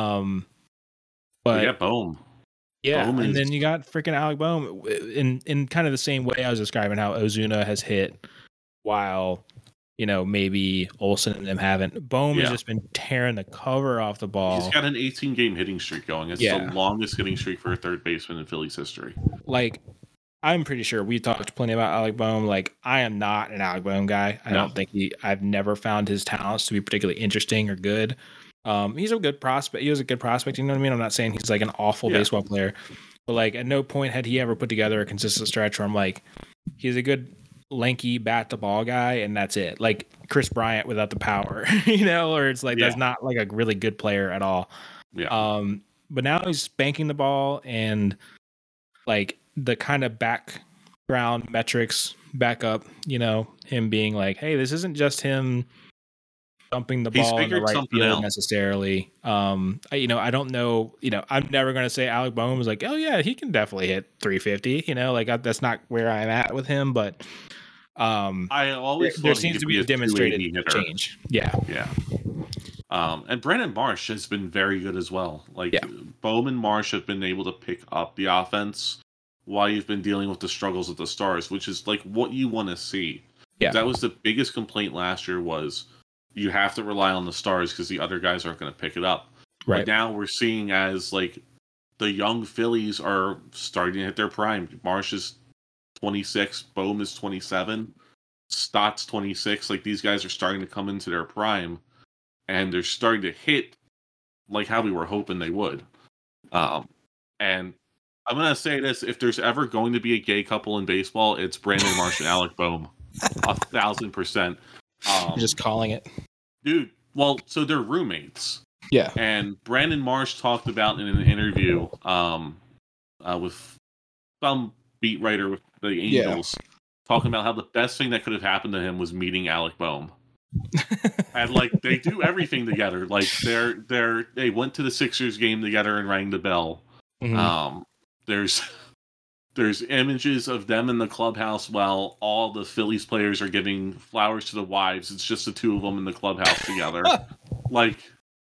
A: But
B: Bohm.
A: Yeah, and then you got freaking Alec Bohm in kind of the same way I was describing how Ozuna has hit, while, you know, maybe Olsen and them haven't. Bohm has just been tearing the cover off the ball.
B: He's got an 18-game hitting streak going. It's the longest hitting streak for a third baseman in Phillies history.
A: Like, I'm pretty sure we talked plenty about Alec Bohm. Like, I am not an Alec Bohm guy. I don't think I've never found his talents to be particularly interesting or good. He's a good prospect. He was a good prospect. You know what I mean? I'm not saying he's like an awful baseball player, but like at no point had he ever put together a consistent stretch where I'm like, he's a good lanky bat to ball guy, and that's it. Like Chris Bryant without the power, you know, or it's like that's not like a really good player at all.
B: Yeah.
A: But now he's spanking the ball, and like the kind of background metrics back up, you know, him being like, hey, this isn't just him dumping the ball in the right field necessarily. You know, I don't know. You know, I'm never going to say Alec Bohm is like, oh yeah, he can definitely hit 350. You know, like that's not where I'm at with him. But
B: I always
A: there seems to be a demonstrated change. Yeah.
B: And Brandon Marsh has been very good as well. Like Bohm and Marsh have been able to pick up the offense while you've been dealing with the struggles of the Stars, which is like what you want to see. Yeah, that was the biggest complaint last year was, you have to rely on the Stars because the other guys aren't going to pick it up. Right. But now we're seeing as like the young Phillies are starting to hit their prime. Marsh is 26, Bohm is 27, Stott's 26. Like these guys are starting to come into their prime, and they're starting to hit like how we were hoping they would. And I'm going to say this: if there's ever going to be a gay couple in baseball, it's Brandon Marsh and Alec Bohm, 1,000%.
A: You're just calling it,
B: dude. Well, so they're roommates.
A: Yeah.
B: And Brandon Marsh talked about in an interview with some beat writer with the Angels, talking about how the best thing that could have happened to him was meeting Alec Bohm. And like they do everything together. Like they went to the Sixers game together and rang the bell.
A: Mhm.
B: There's images of them in the clubhouse while all the Phillies players are giving flowers to the wives. It's just the two of them in the clubhouse together. Like,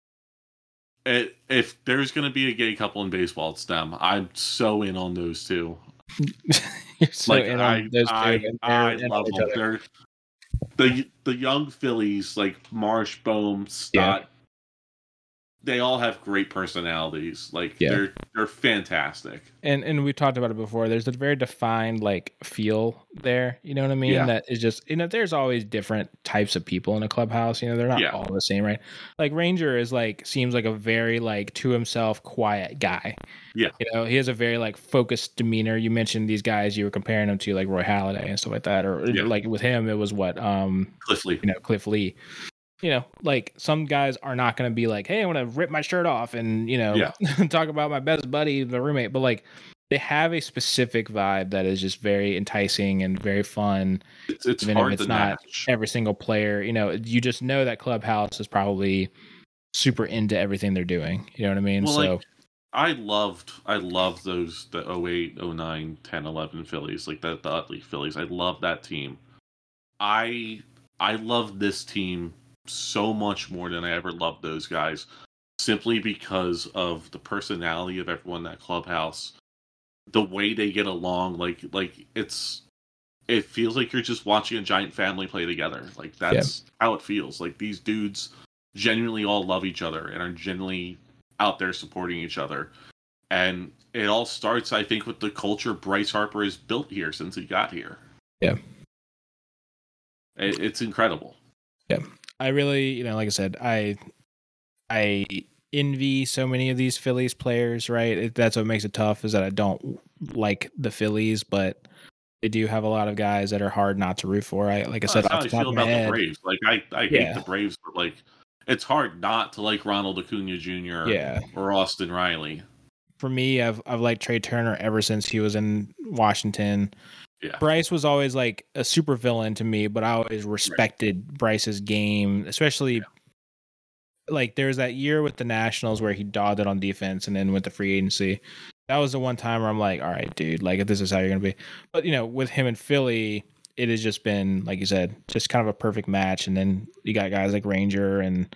B: if there's going to be a gay couple in baseball, it's them. I'm so in on those two.
A: You're so
B: Like,
A: in on those two, and they're
B: I
A: in on
B: love
A: each
B: them.
A: other.
B: They're the young Phillies, like Marsh, Bohm,
A: Yeah.
B: Stott. They all have great personalities. Like
A: Yeah.
B: they're fantastic.
A: And we talked about it before. There's a very defined like feel there. You know what I mean?
B: Yeah.
A: That is just, there's always different types of people in a clubhouse. They're not
B: Yeah.
A: all the same, right? Like Ranger is like seems like a very like to himself, quiet guy.
B: Yeah.
A: He has a very like focused demeanor. You mentioned these guys you were comparing him to, like Roy Halladay and stuff like that, or like with him it was what
B: Cliff Lee.
A: Cliff Lee. Like some guys are not going to be like, hey, I want to rip my shirt off and, talk about my best buddy, the roommate. But like they have a specific vibe that is just very enticing and very fun.
B: It's hard to
A: not
B: match.
A: every single player, you just know that clubhouse is probably super into everything they're doing. You know what I mean?
B: Well,
A: So
B: like, I loved the 08, 09, 10, 11 Phillies, like the Utley Phillies. I love that team. I love this team so much more than I ever loved those guys, simply because of the personality of everyone in that clubhouse, the way they get along. Like it feels like you're just watching a giant family play together. Like that's how it feels. Like these dudes genuinely all love each other and are genuinely out there supporting each other. And it all starts, I think, with the culture Bryce Harper has built here since he got here.
A: Yeah.
B: It's incredible.
A: Yeah. I really, like I said, I envy so many of these Phillies players, right? That's what makes it tough, is that I don't like the Phillies, but they do have a lot of guys that are hard not to root for. Like I said,
B: That's how
A: off
B: I
A: the top
B: feel
A: of my
B: about
A: head,
B: the Braves. Like I hate the Braves, but like it's hard not to like Ronald Acuna Jr. Or Austin Riley.
A: For me, I've liked Trey Turner ever since he was in Washington.
B: Yeah.
A: Bryce was always like a super villain to me, but I always respected Bryce's game, especially like there's that year with the Nationals where he dogged it on defense and then went to free agency. That was the one time where I'm like, all right, dude, like if this is how you're going to be. But, with him in Philly, it has just been, like you said, just kind of a perfect match. And then you got guys like Ranger and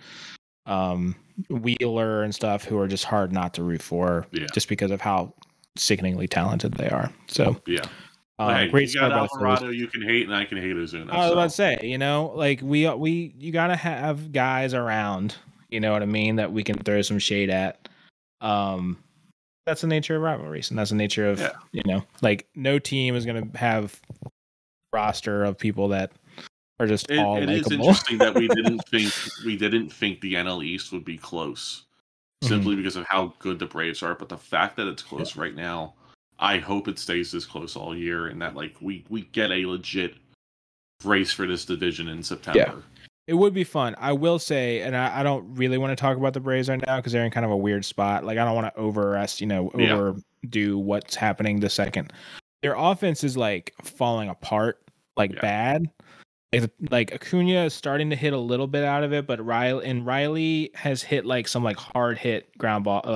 A: Wheeler and stuff who are just hard not to root for just because of how sickeningly talented they are. So,
B: great. You got Alvarado you can hate, and I can hate Ozuna.
A: I was about to say, like you got to have guys around, you know what I mean, that we can throw some shade at. That's the nature of rivalries, and that's the nature of, like no team is going to have a roster of people that are just all likable. It is
B: interesting that we didn't think the NL East would be close, simply because of how good the Braves are. But the fact that it's close right now, I hope it stays this close all year, and that like we get a legit race for this division in September.
A: Yeah. It would be fun. I will say, and I don't really want to talk about the Braves right now because they're in kind of a weird spot. Like I don't want to overdo what's happening the second. Their offense is like falling apart, bad. Like Acuna is starting to hit a little bit out of it, but Riley has hit like some like hard hit ground ball,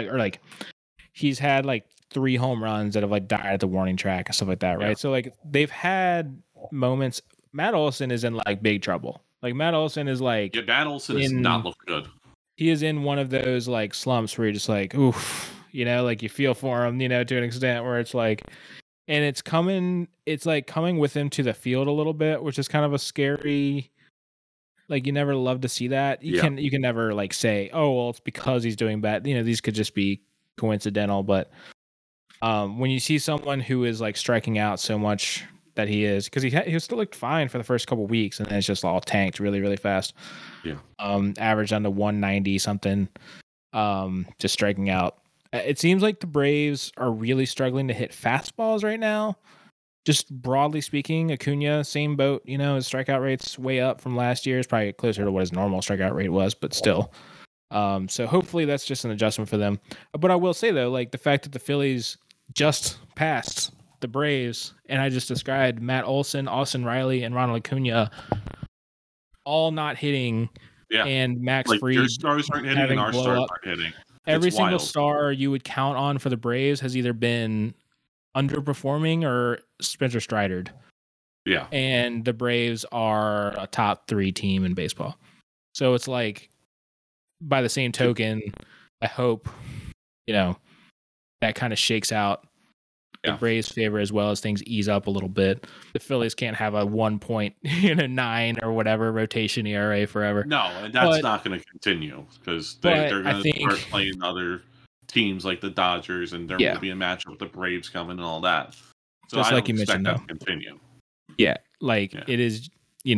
A: he's had like 3 home runs that have like died at the warning track and stuff like that, right? Yeah. So like they've had moments. Matt Olson is in like big trouble. Like Matt Olson is like
B: Matt Olson is not looking good.
A: He is in one of those like slumps where you're just like, oof, like you feel for him, to an extent where it's like, and it's like coming with him to the field a little bit, which is kind of a scary. Like you never love to see that. You can never like say, oh well, it's because he's doing bad. These could just be coincidental, but when you see someone who is like striking out so much that he is, because he still looked fine for the first couple of weeks, and then it's just all tanked really, really fast.
B: Yeah.
A: Averaged on to 190 something. Just striking out. It seems like the Braves are really struggling to hit fastballs right now. Just broadly speaking, Acuna, same boat. His strikeout rate's way up from last year. It's probably closer to what his normal strikeout rate was, but still. So hopefully that's just an adjustment for them. But I will say though, like the fact that the Phillies just passed the Braves, and I just described Matt Olson, Austin Riley, and Ronald Acuna all not hitting,
B: Yeah.
A: and Max
B: Like,
A: Fried
B: your stars aren't hitting and
A: having
B: our
A: blow
B: stars
A: up.
B: aren't hitting.
A: Every
B: It's
A: single
B: wild.
A: star you would count on for the Braves has either been underperforming or Spencer Stridered.
B: Yeah.
A: And the Braves are a top 3 team in baseball. So it's like, by the same token, I hope, that kind of shakes out the Braves' favor as well as things ease up a little bit. The Phillies can't have a 1.9 or whatever rotation ERA forever.
B: No, and that's not going to continue because they're going to start playing other teams like the Dodgers, and there will be a matchup with the Braves coming and all that. So
A: just
B: I
A: like
B: don't
A: you
B: expect
A: mentioned,
B: that to continue.
A: Yeah, it is,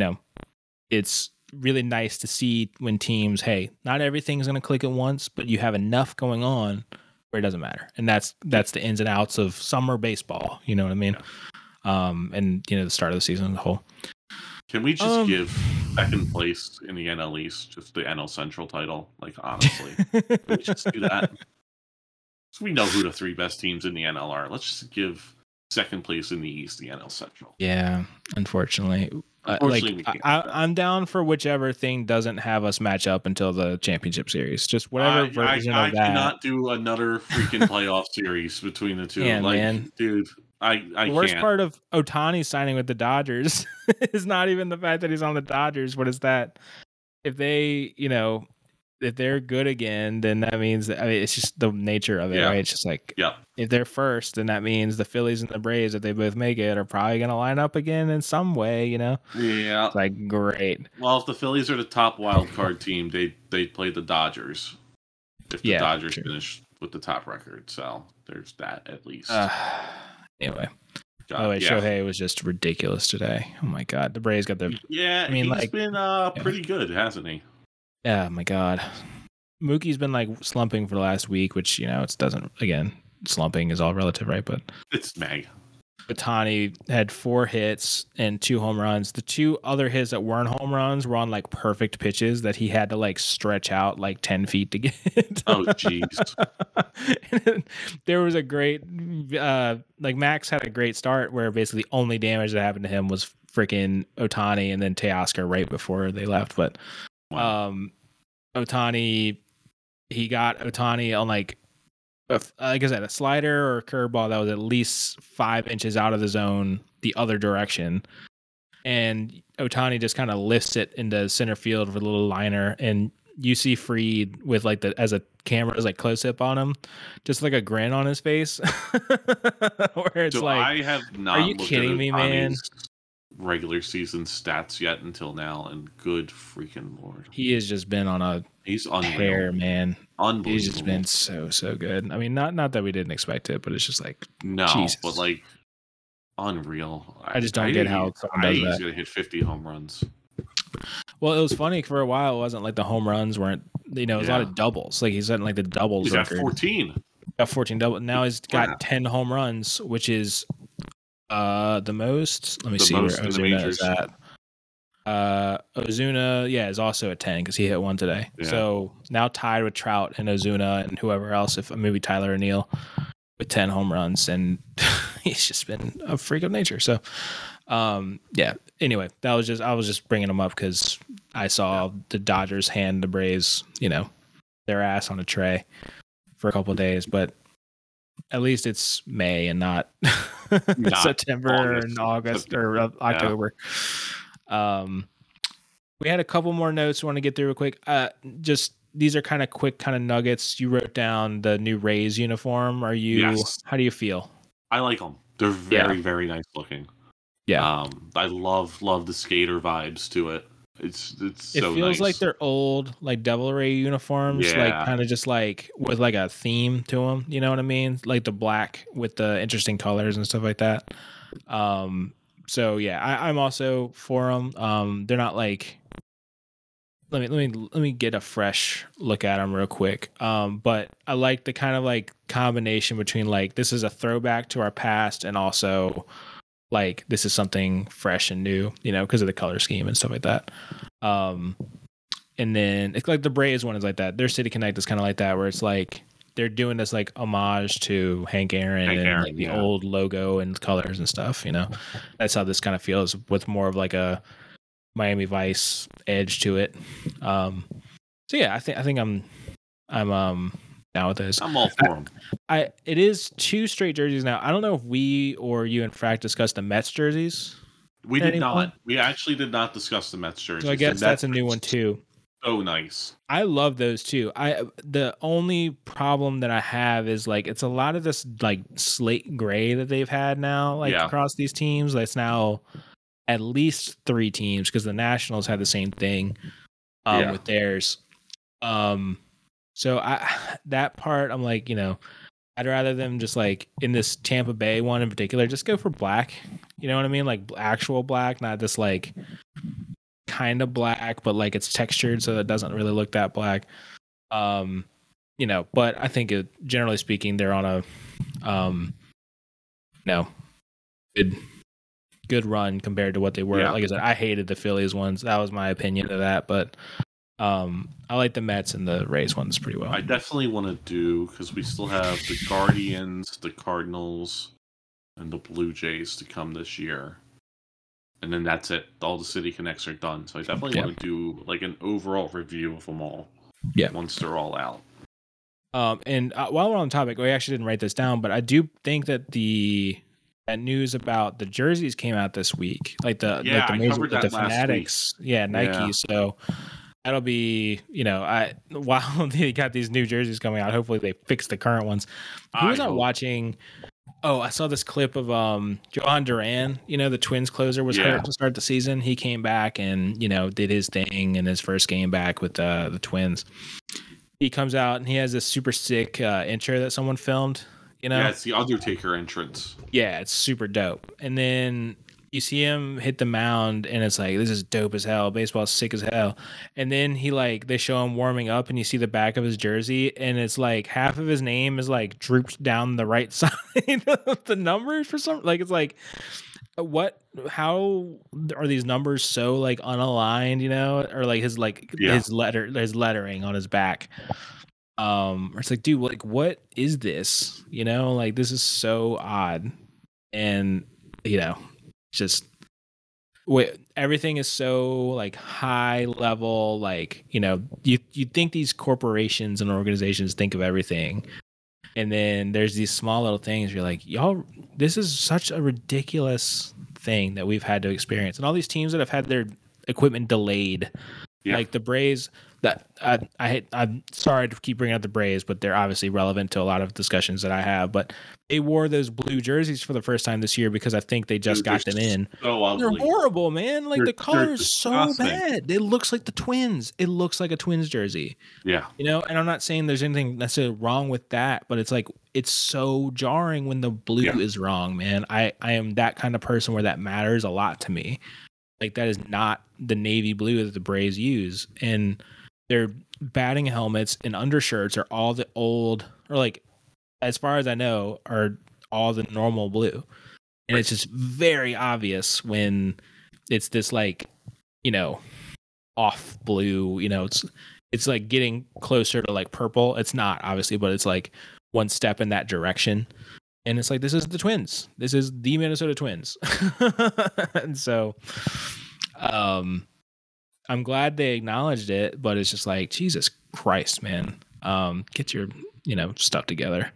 A: it's really nice to see when teams, hey, not everything's going to click at once, but you have enough going on where it doesn't matter. And that's the ins and outs of summer baseball, you know what I mean? Yeah. And the start of the season as a whole.
B: Can we just give second place in the NL East just the NL Central title? Like, honestly, can we just do that? So we know who the 3 best teams in the NL are. Let's just give second place in the East the NL Central.
A: Yeah, unfortunately. I'm down for whichever thing doesn't have us match up until the championship series. Just whatever version of that. I
B: cannot do another freaking playoff series between the two.
A: Yeah, man.
B: Dude, I
A: the worst part of Ohtani signing with the Dodgers is not even the fact that he's on the Dodgers. What is that? If they, if they're good again, then that means that, it's just the nature of it, right? It's just like, if they're first, then that means the Phillies and the Braves, if they both make it, are probably going to line up again in some way,
B: Yeah.
A: It's like, great.
B: Well, if the Phillies are the top wild card team, they play the Dodgers. If the Dodgers finish with the top record, so there's that at least.
A: Anyway. By the way, Shohei was just ridiculous today. Oh my God, the Braves got their.
B: Yeah, he's been pretty good, hasn't he?
A: Yeah, my God. Mookie's been slumping for the last week, which it doesn't. Again, slumping is all relative, right? But
B: it's Meg.
A: Ohtani had 4 hits and 2 home runs. The 2 other hits that weren't home runs were on perfect pitches that he had to stretch out 10 feet to get.
B: Oh, jeez.
A: There was a great, Max had a great start where basically the only damage that happened to him was freaking Ohtani and then Teoscar right before they left. But Ohtani, he got Ohtani on like I said, a slider or a curveball that was at least 5 inches out of the zone the other direction. And Ohtani just kind of lifts it into center field with a little liner. And you see Fried with as a camera is close up on him, just a grin on his face. Where it's
B: I have not.
A: Are you kidding me, man?
B: Regular season stats yet until now, and good freaking Lord,
A: he has just been on
B: he's unreal,
A: tear, man.
B: Unbelievable.
A: He's just been so good. I mean, not that we didn't expect it, but it's just Jesus.
B: But unreal.
A: I just don't get how someone does that.
B: He's gonna hit 50 home runs.
A: Well, it was funny for a while. It wasn't the home runs weren't. It was a lot of doubles. He's setting the doubles.
B: He's
A: record.
B: Got 14.
A: Got 14 double. Now he's got 10 home runs, which is the most. Let me see where Ozuna is at. Ozuna, is also at 10 because he hit 1 today. Yeah. So now tied with Trout and Ozuna and whoever else, if maybe Tyler O'Neill, with 10 home runs, and he's just been a freak of nature. So, Anyway, I was just bringing him up because I saw the Dodgers hand the Braves, their ass on a tray for a couple of days, but at least it's May and not September and August or October. We had a couple more notes we want to get through real quick. Just these are kind of quick kind of nuggets. You wrote down the new Rays uniform. How do you feel?
B: I like them. They're very, very nice looking.
A: Yeah.
B: I love the skater vibes to it. It
A: feels
B: nice.
A: Like they're old, Devil Ray uniforms, kind of just with a theme to them. You know what I mean? The black with the interesting colors and stuff like that. So I'm also for them. They're not let me get a fresh look at them real quick. But I like the kind of combination between this is a throwback to our past and also this is something fresh and new, because of the color scheme and stuff like that. And then it's the Braves one is like that. Their City Connect is kind of like that, where it's they're doing this homage to Hank Aaron and the old logo and colors and stuff. That's how this kind of feels with more of a Miami Vice edge to it. So yeah, I think I'm down with this.
B: I'm all for them.
A: It is 2 straight jerseys now. I don't know if we or you in fact discussed the Mets jerseys.
B: We did not. We actually did not discuss the Mets jerseys.
A: So I guess that's a new one too.
B: So nice.
A: I love those too. The only problem that I have is like it's a lot of this like slate gray that they've had now, like across these teams. That's now at least 3 teams because the Nationals had the same thing with theirs. So that part I'm like, I'd rather them just like in this Tampa Bay one in particular, just go for black. You know what I mean? Like actual black, not this like kind of black, but like it's textured so it doesn't really look that black. But I think generally speaking, they're on a good run compared to what they were. Like I said, I hated the Phillies ones. That was my opinion of that, but I like the Mets and the Rays ones pretty well.
B: I definitely want to do, because we still have the Guardians, the Cardinals, and the Blue Jays to come this year. And then that's it. All the City Connects are done. So I definitely want to do like an overall review of them all.
A: Yeah.
B: Once they're all out.
A: And while we're on the topic, we actually didn't write this down, but I do think that that news about the jerseys came out this week. Like the news with the Fanatics. Yeah, Nike. Yeah. So that'll be, while they got these new jerseys coming out, hopefully they fix the current ones. Who was I watching? Oh, I saw this clip of Johan Duran, the Twins closer was hurt to start the season. He came back and, did his thing in his first game back with the Twins. He comes out and he has this super sick intro that someone filmed,
B: Yeah, it's the Undertaker entrance.
A: Yeah, it's super dope. And then you see him hit the mound and it's like, this is dope as hell. Baseball's sick as hell. And then they show him warming up and you see the back of his jersey and it's like half of his name is like drooped down the right side of the numbers for some, like, it's like, how are these numbers so like unaligned, or like his lettering on his back. It's like, dude, like, what is this? Like, this is so odd. And, just everything is so like high level, like, you think these corporations and organizations think of everything. And then there's these small little things where you're like, y'all, this is such a ridiculous thing that we've had to experience. And all these teams that have had their equipment delayed, like the Braves, that I'm sorry to keep bringing up the Braves, but they're obviously relevant to a lot of discussions that I have. But they wore those blue jerseys for the first time this year because I think they just got them in.
B: So ugly.
A: They're horrible, man. Like the color is so bad. It looks like the Twins. It looks like a Twins jersey.
B: Yeah.
A: And I'm not saying there's anything necessarily wrong with that, but it's like, it's so jarring when the blue is wrong, man. I am that kind of person where that matters a lot to me. Like, that is not the navy blue that the Braves use. And their batting helmets and undershirts are all the old, or like, as far as I know, are all the normal blue. And it's just very obvious when it's this like, off blue, it's like getting closer to like purple. It's not, obviously, but it's like one step in that direction. And it's like, this is the Twins. This is the Minnesota Twins. And so I'm glad they acknowledged it, but it's just like, Jesus Christ, man. Get your, stuff together.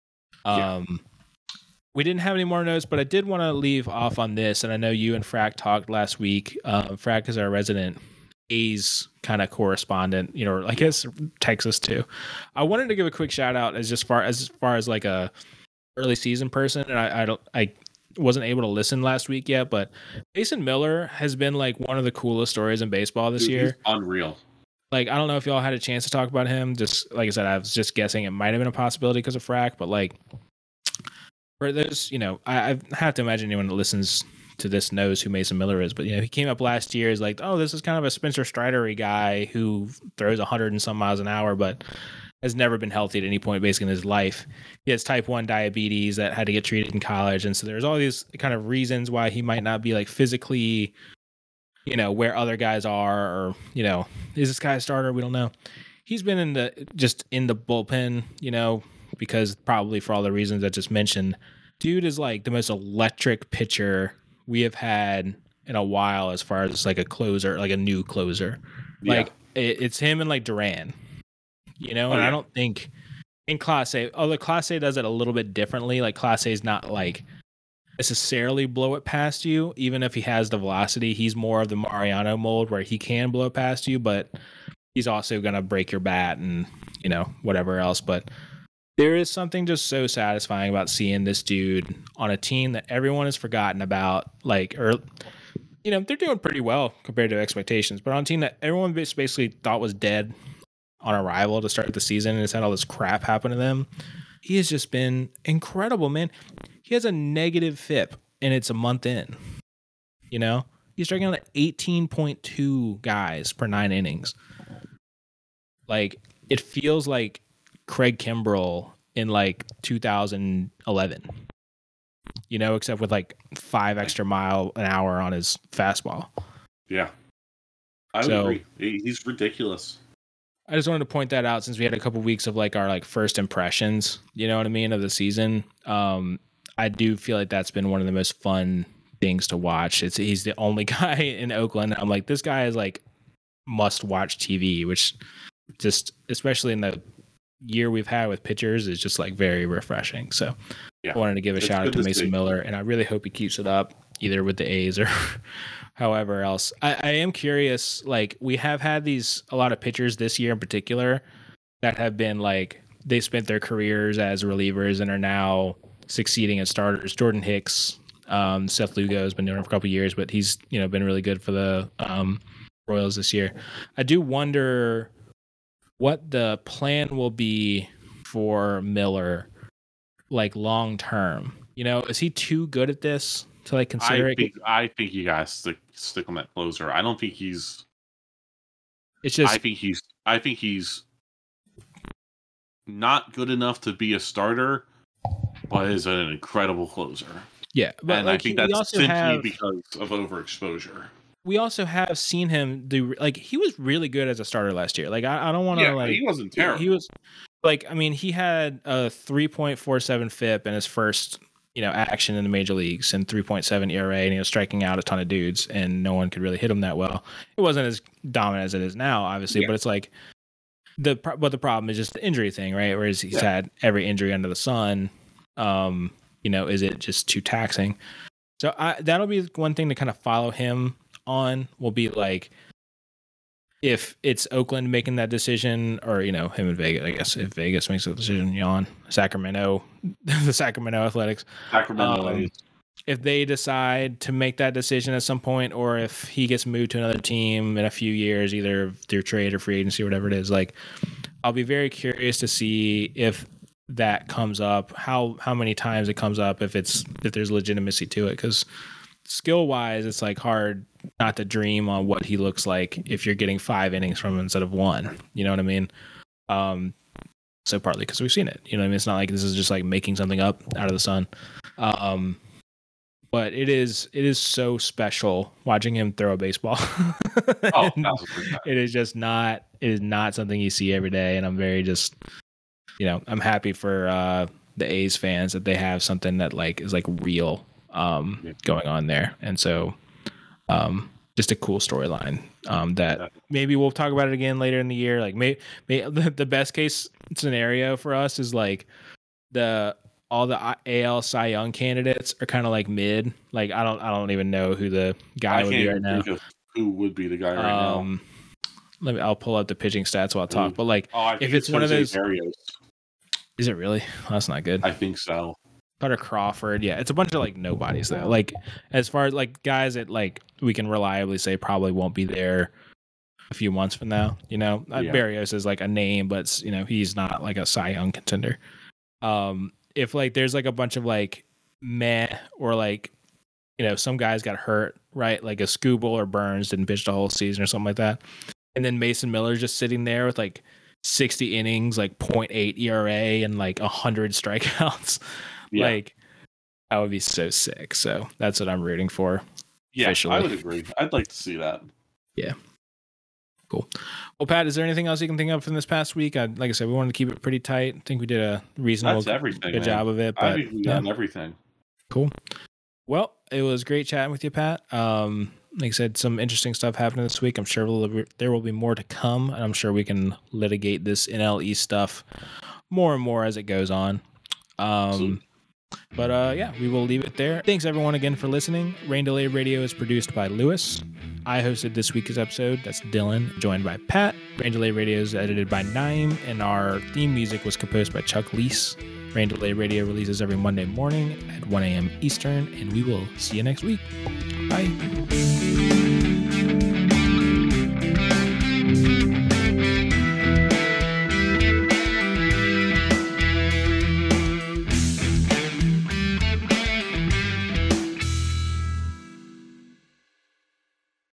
A: We didn't have any more notes, but I did want to leave off on this. And I know you and Frack talked last week. Frack is our resident A's kind of correspondent, I guess Texas too. I wanted to give a quick shout out as far as like a early season person, and I wasn't able to listen last week yet, but Mason Miller has been like one of the coolest stories in baseball this year.
B: He's unreal.
A: Like, I don't know if y'all had a chance to talk about him. Just like I said, I was just guessing it might have been a possibility because of Frack, but like, for those, I have to imagine anyone that listens to this knows who Mason Miller is, but he came up last year as like, oh, this is kind of a Spencer Strider-y guy who throws 100 and some miles an hour, but has never been healthy at any point basically in his life. He has type 1 diabetes that had to get treated in college. And so there's all these kind of reasons why he might not be like physically, where other guys are, or, is this guy a starter? We don't know. He's been in the bullpen, because probably for all the reasons I just mentioned. Dude is like the most electric pitcher we have had in a while as far as like a closer, like a new closer.
B: Yeah.
A: Like it's him and like Duran, you know. And I don't think in Class A, although Class A does it a little bit differently. Like Class A is not like necessarily blow it past you, even if he has the velocity. He's more of the Mariano mold where he can blow it past you, but he's also gonna break your bat and whatever else. But there is something just so satisfying about seeing this dude on a team that everyone has forgotten about, they're doing pretty well compared to expectations, but on a team that everyone basically thought was dead on arrival to start the season and has had all this crap happen to them. He has just been incredible, man. He has a negative FIP and it's a month in. He's striking out at 18.2 guys per 9 innings. Like, it feels like Craig Kimbrell in 2011, except with 5 extra mile an hour on his fastball.
B: Yeah. I would agree. He's ridiculous.
A: I just wanted to point that out since we had a couple weeks of our first impressions, you know what I mean, of the season. I do feel like that's been one of the most fun things to watch. He's the only guy in Oakland. I'm like, this guy is must watch TV, which just, especially in the year we've had with pitchers, is just very refreshing. So I wanted to give a shout out to Mason Miller, and I really hope he keeps it up either with the A's or however else. I am curious, we have had a lot of pitchers this year in particular that have been they spent their careers as relievers and are now succeeding as starters. Jordan Hicks, Seth Lugo has been doing it for a couple of years, but he's been really good for the Royals this year. I do wonder what the plan will be for Miller, long term. Is he too good at this to consider it?
B: I think you guys stick on that closer. I don't think he's.
A: It's just.
B: I think he's not good enough to be a starter, but is an incredible closer.
A: Yeah, but
B: and I think that's simply because of overexposure.
A: We also have seen him do he was really good as a starter last year. I don't want to
B: he wasn't terrible.
A: He was he had a 3.47 FIP in his first action in the major leagues and 3.7 ERA, and he was striking out a ton of dudes, and no one could really hit him that well. It wasn't as dominant as it is now, obviously, but it's the problem is just the injury thing, right? Whereas he's had every injury under the sun. Is it just too taxing? So that'll be one thing to kind of follow him on. Will be if it's Oakland making that decision, or him in Vegas. I guess if Vegas makes a decision, Sacramento, the Sacramento Athletics, if they decide to make that decision at some point, or if he gets moved to another team in a few years, either through trade or free agency, or whatever it is, I'll be very curious to see if that comes up, how many times it comes up, if there's legitimacy to it, because skill wise, it's hard not to dream on what he looks like if you're getting 5 innings from him instead of 1. You know what I mean? So partly because we've seen it. You know what I mean? It's not like this is just making something up out of the sun. But it is so special watching him throw a baseball. It is not something you see every day, and I'm very just I'm happy for the A's fans that they have something that is real going on there. And so just a cool storyline that maybe we'll talk about it again later in the year. Maybe the best case scenario for us is all the AL Cy Young candidates are kind of mid. I don't even know who the guy would be right now.
B: Who would be the guy right now?
A: I'll pull up the pitching stats while I talk. But if it's one of those,
B: Berrios.
A: Is it really? Well, that's not good.
B: I think so.
A: Cutter Crawford, yeah, it's a bunch of nobodies though. As far as guys that we can reliably say probably won't be there a few months from now. Berrios is a name, but he's not a Cy Young contender. If there's a bunch of meh, or some guys got hurt, right? A Skubal or Burns didn't pitch the whole season or something like that, and then Mason Miller's just sitting there with 60 innings, 0.8 ERA, and 100 strikeouts.
B: Yeah.
A: That would be so sick. So that's what I'm rooting for.
B: Yeah,
A: officially.
B: I would agree. I'd like to see that.
A: Yeah. Cool. Well, Pat, is there anything else you can think of from this past week? Like I said, we wanted to keep it pretty tight. I think we did a reasonable, good job of it. But
B: I think we done everything.
A: Cool. Well, it was great chatting with you, Pat. like I said, some interesting stuff happening this week. I'm sure there will be more to come, and I'm sure we can litigate this NL East stuff more and more as it goes on. But yeah, we will leave it there. Thanks everyone again for listening. Rain Delay Radio is produced by Lewis. I hosted this week's episode. That's Dylan, joined by Pat. Rain Delay Radio is edited by Naeem, and our theme music was composed by Chuck Leese. Rain Delay Radio releases every Monday morning at 1 a.m. Eastern, and we will see you next week. Bye.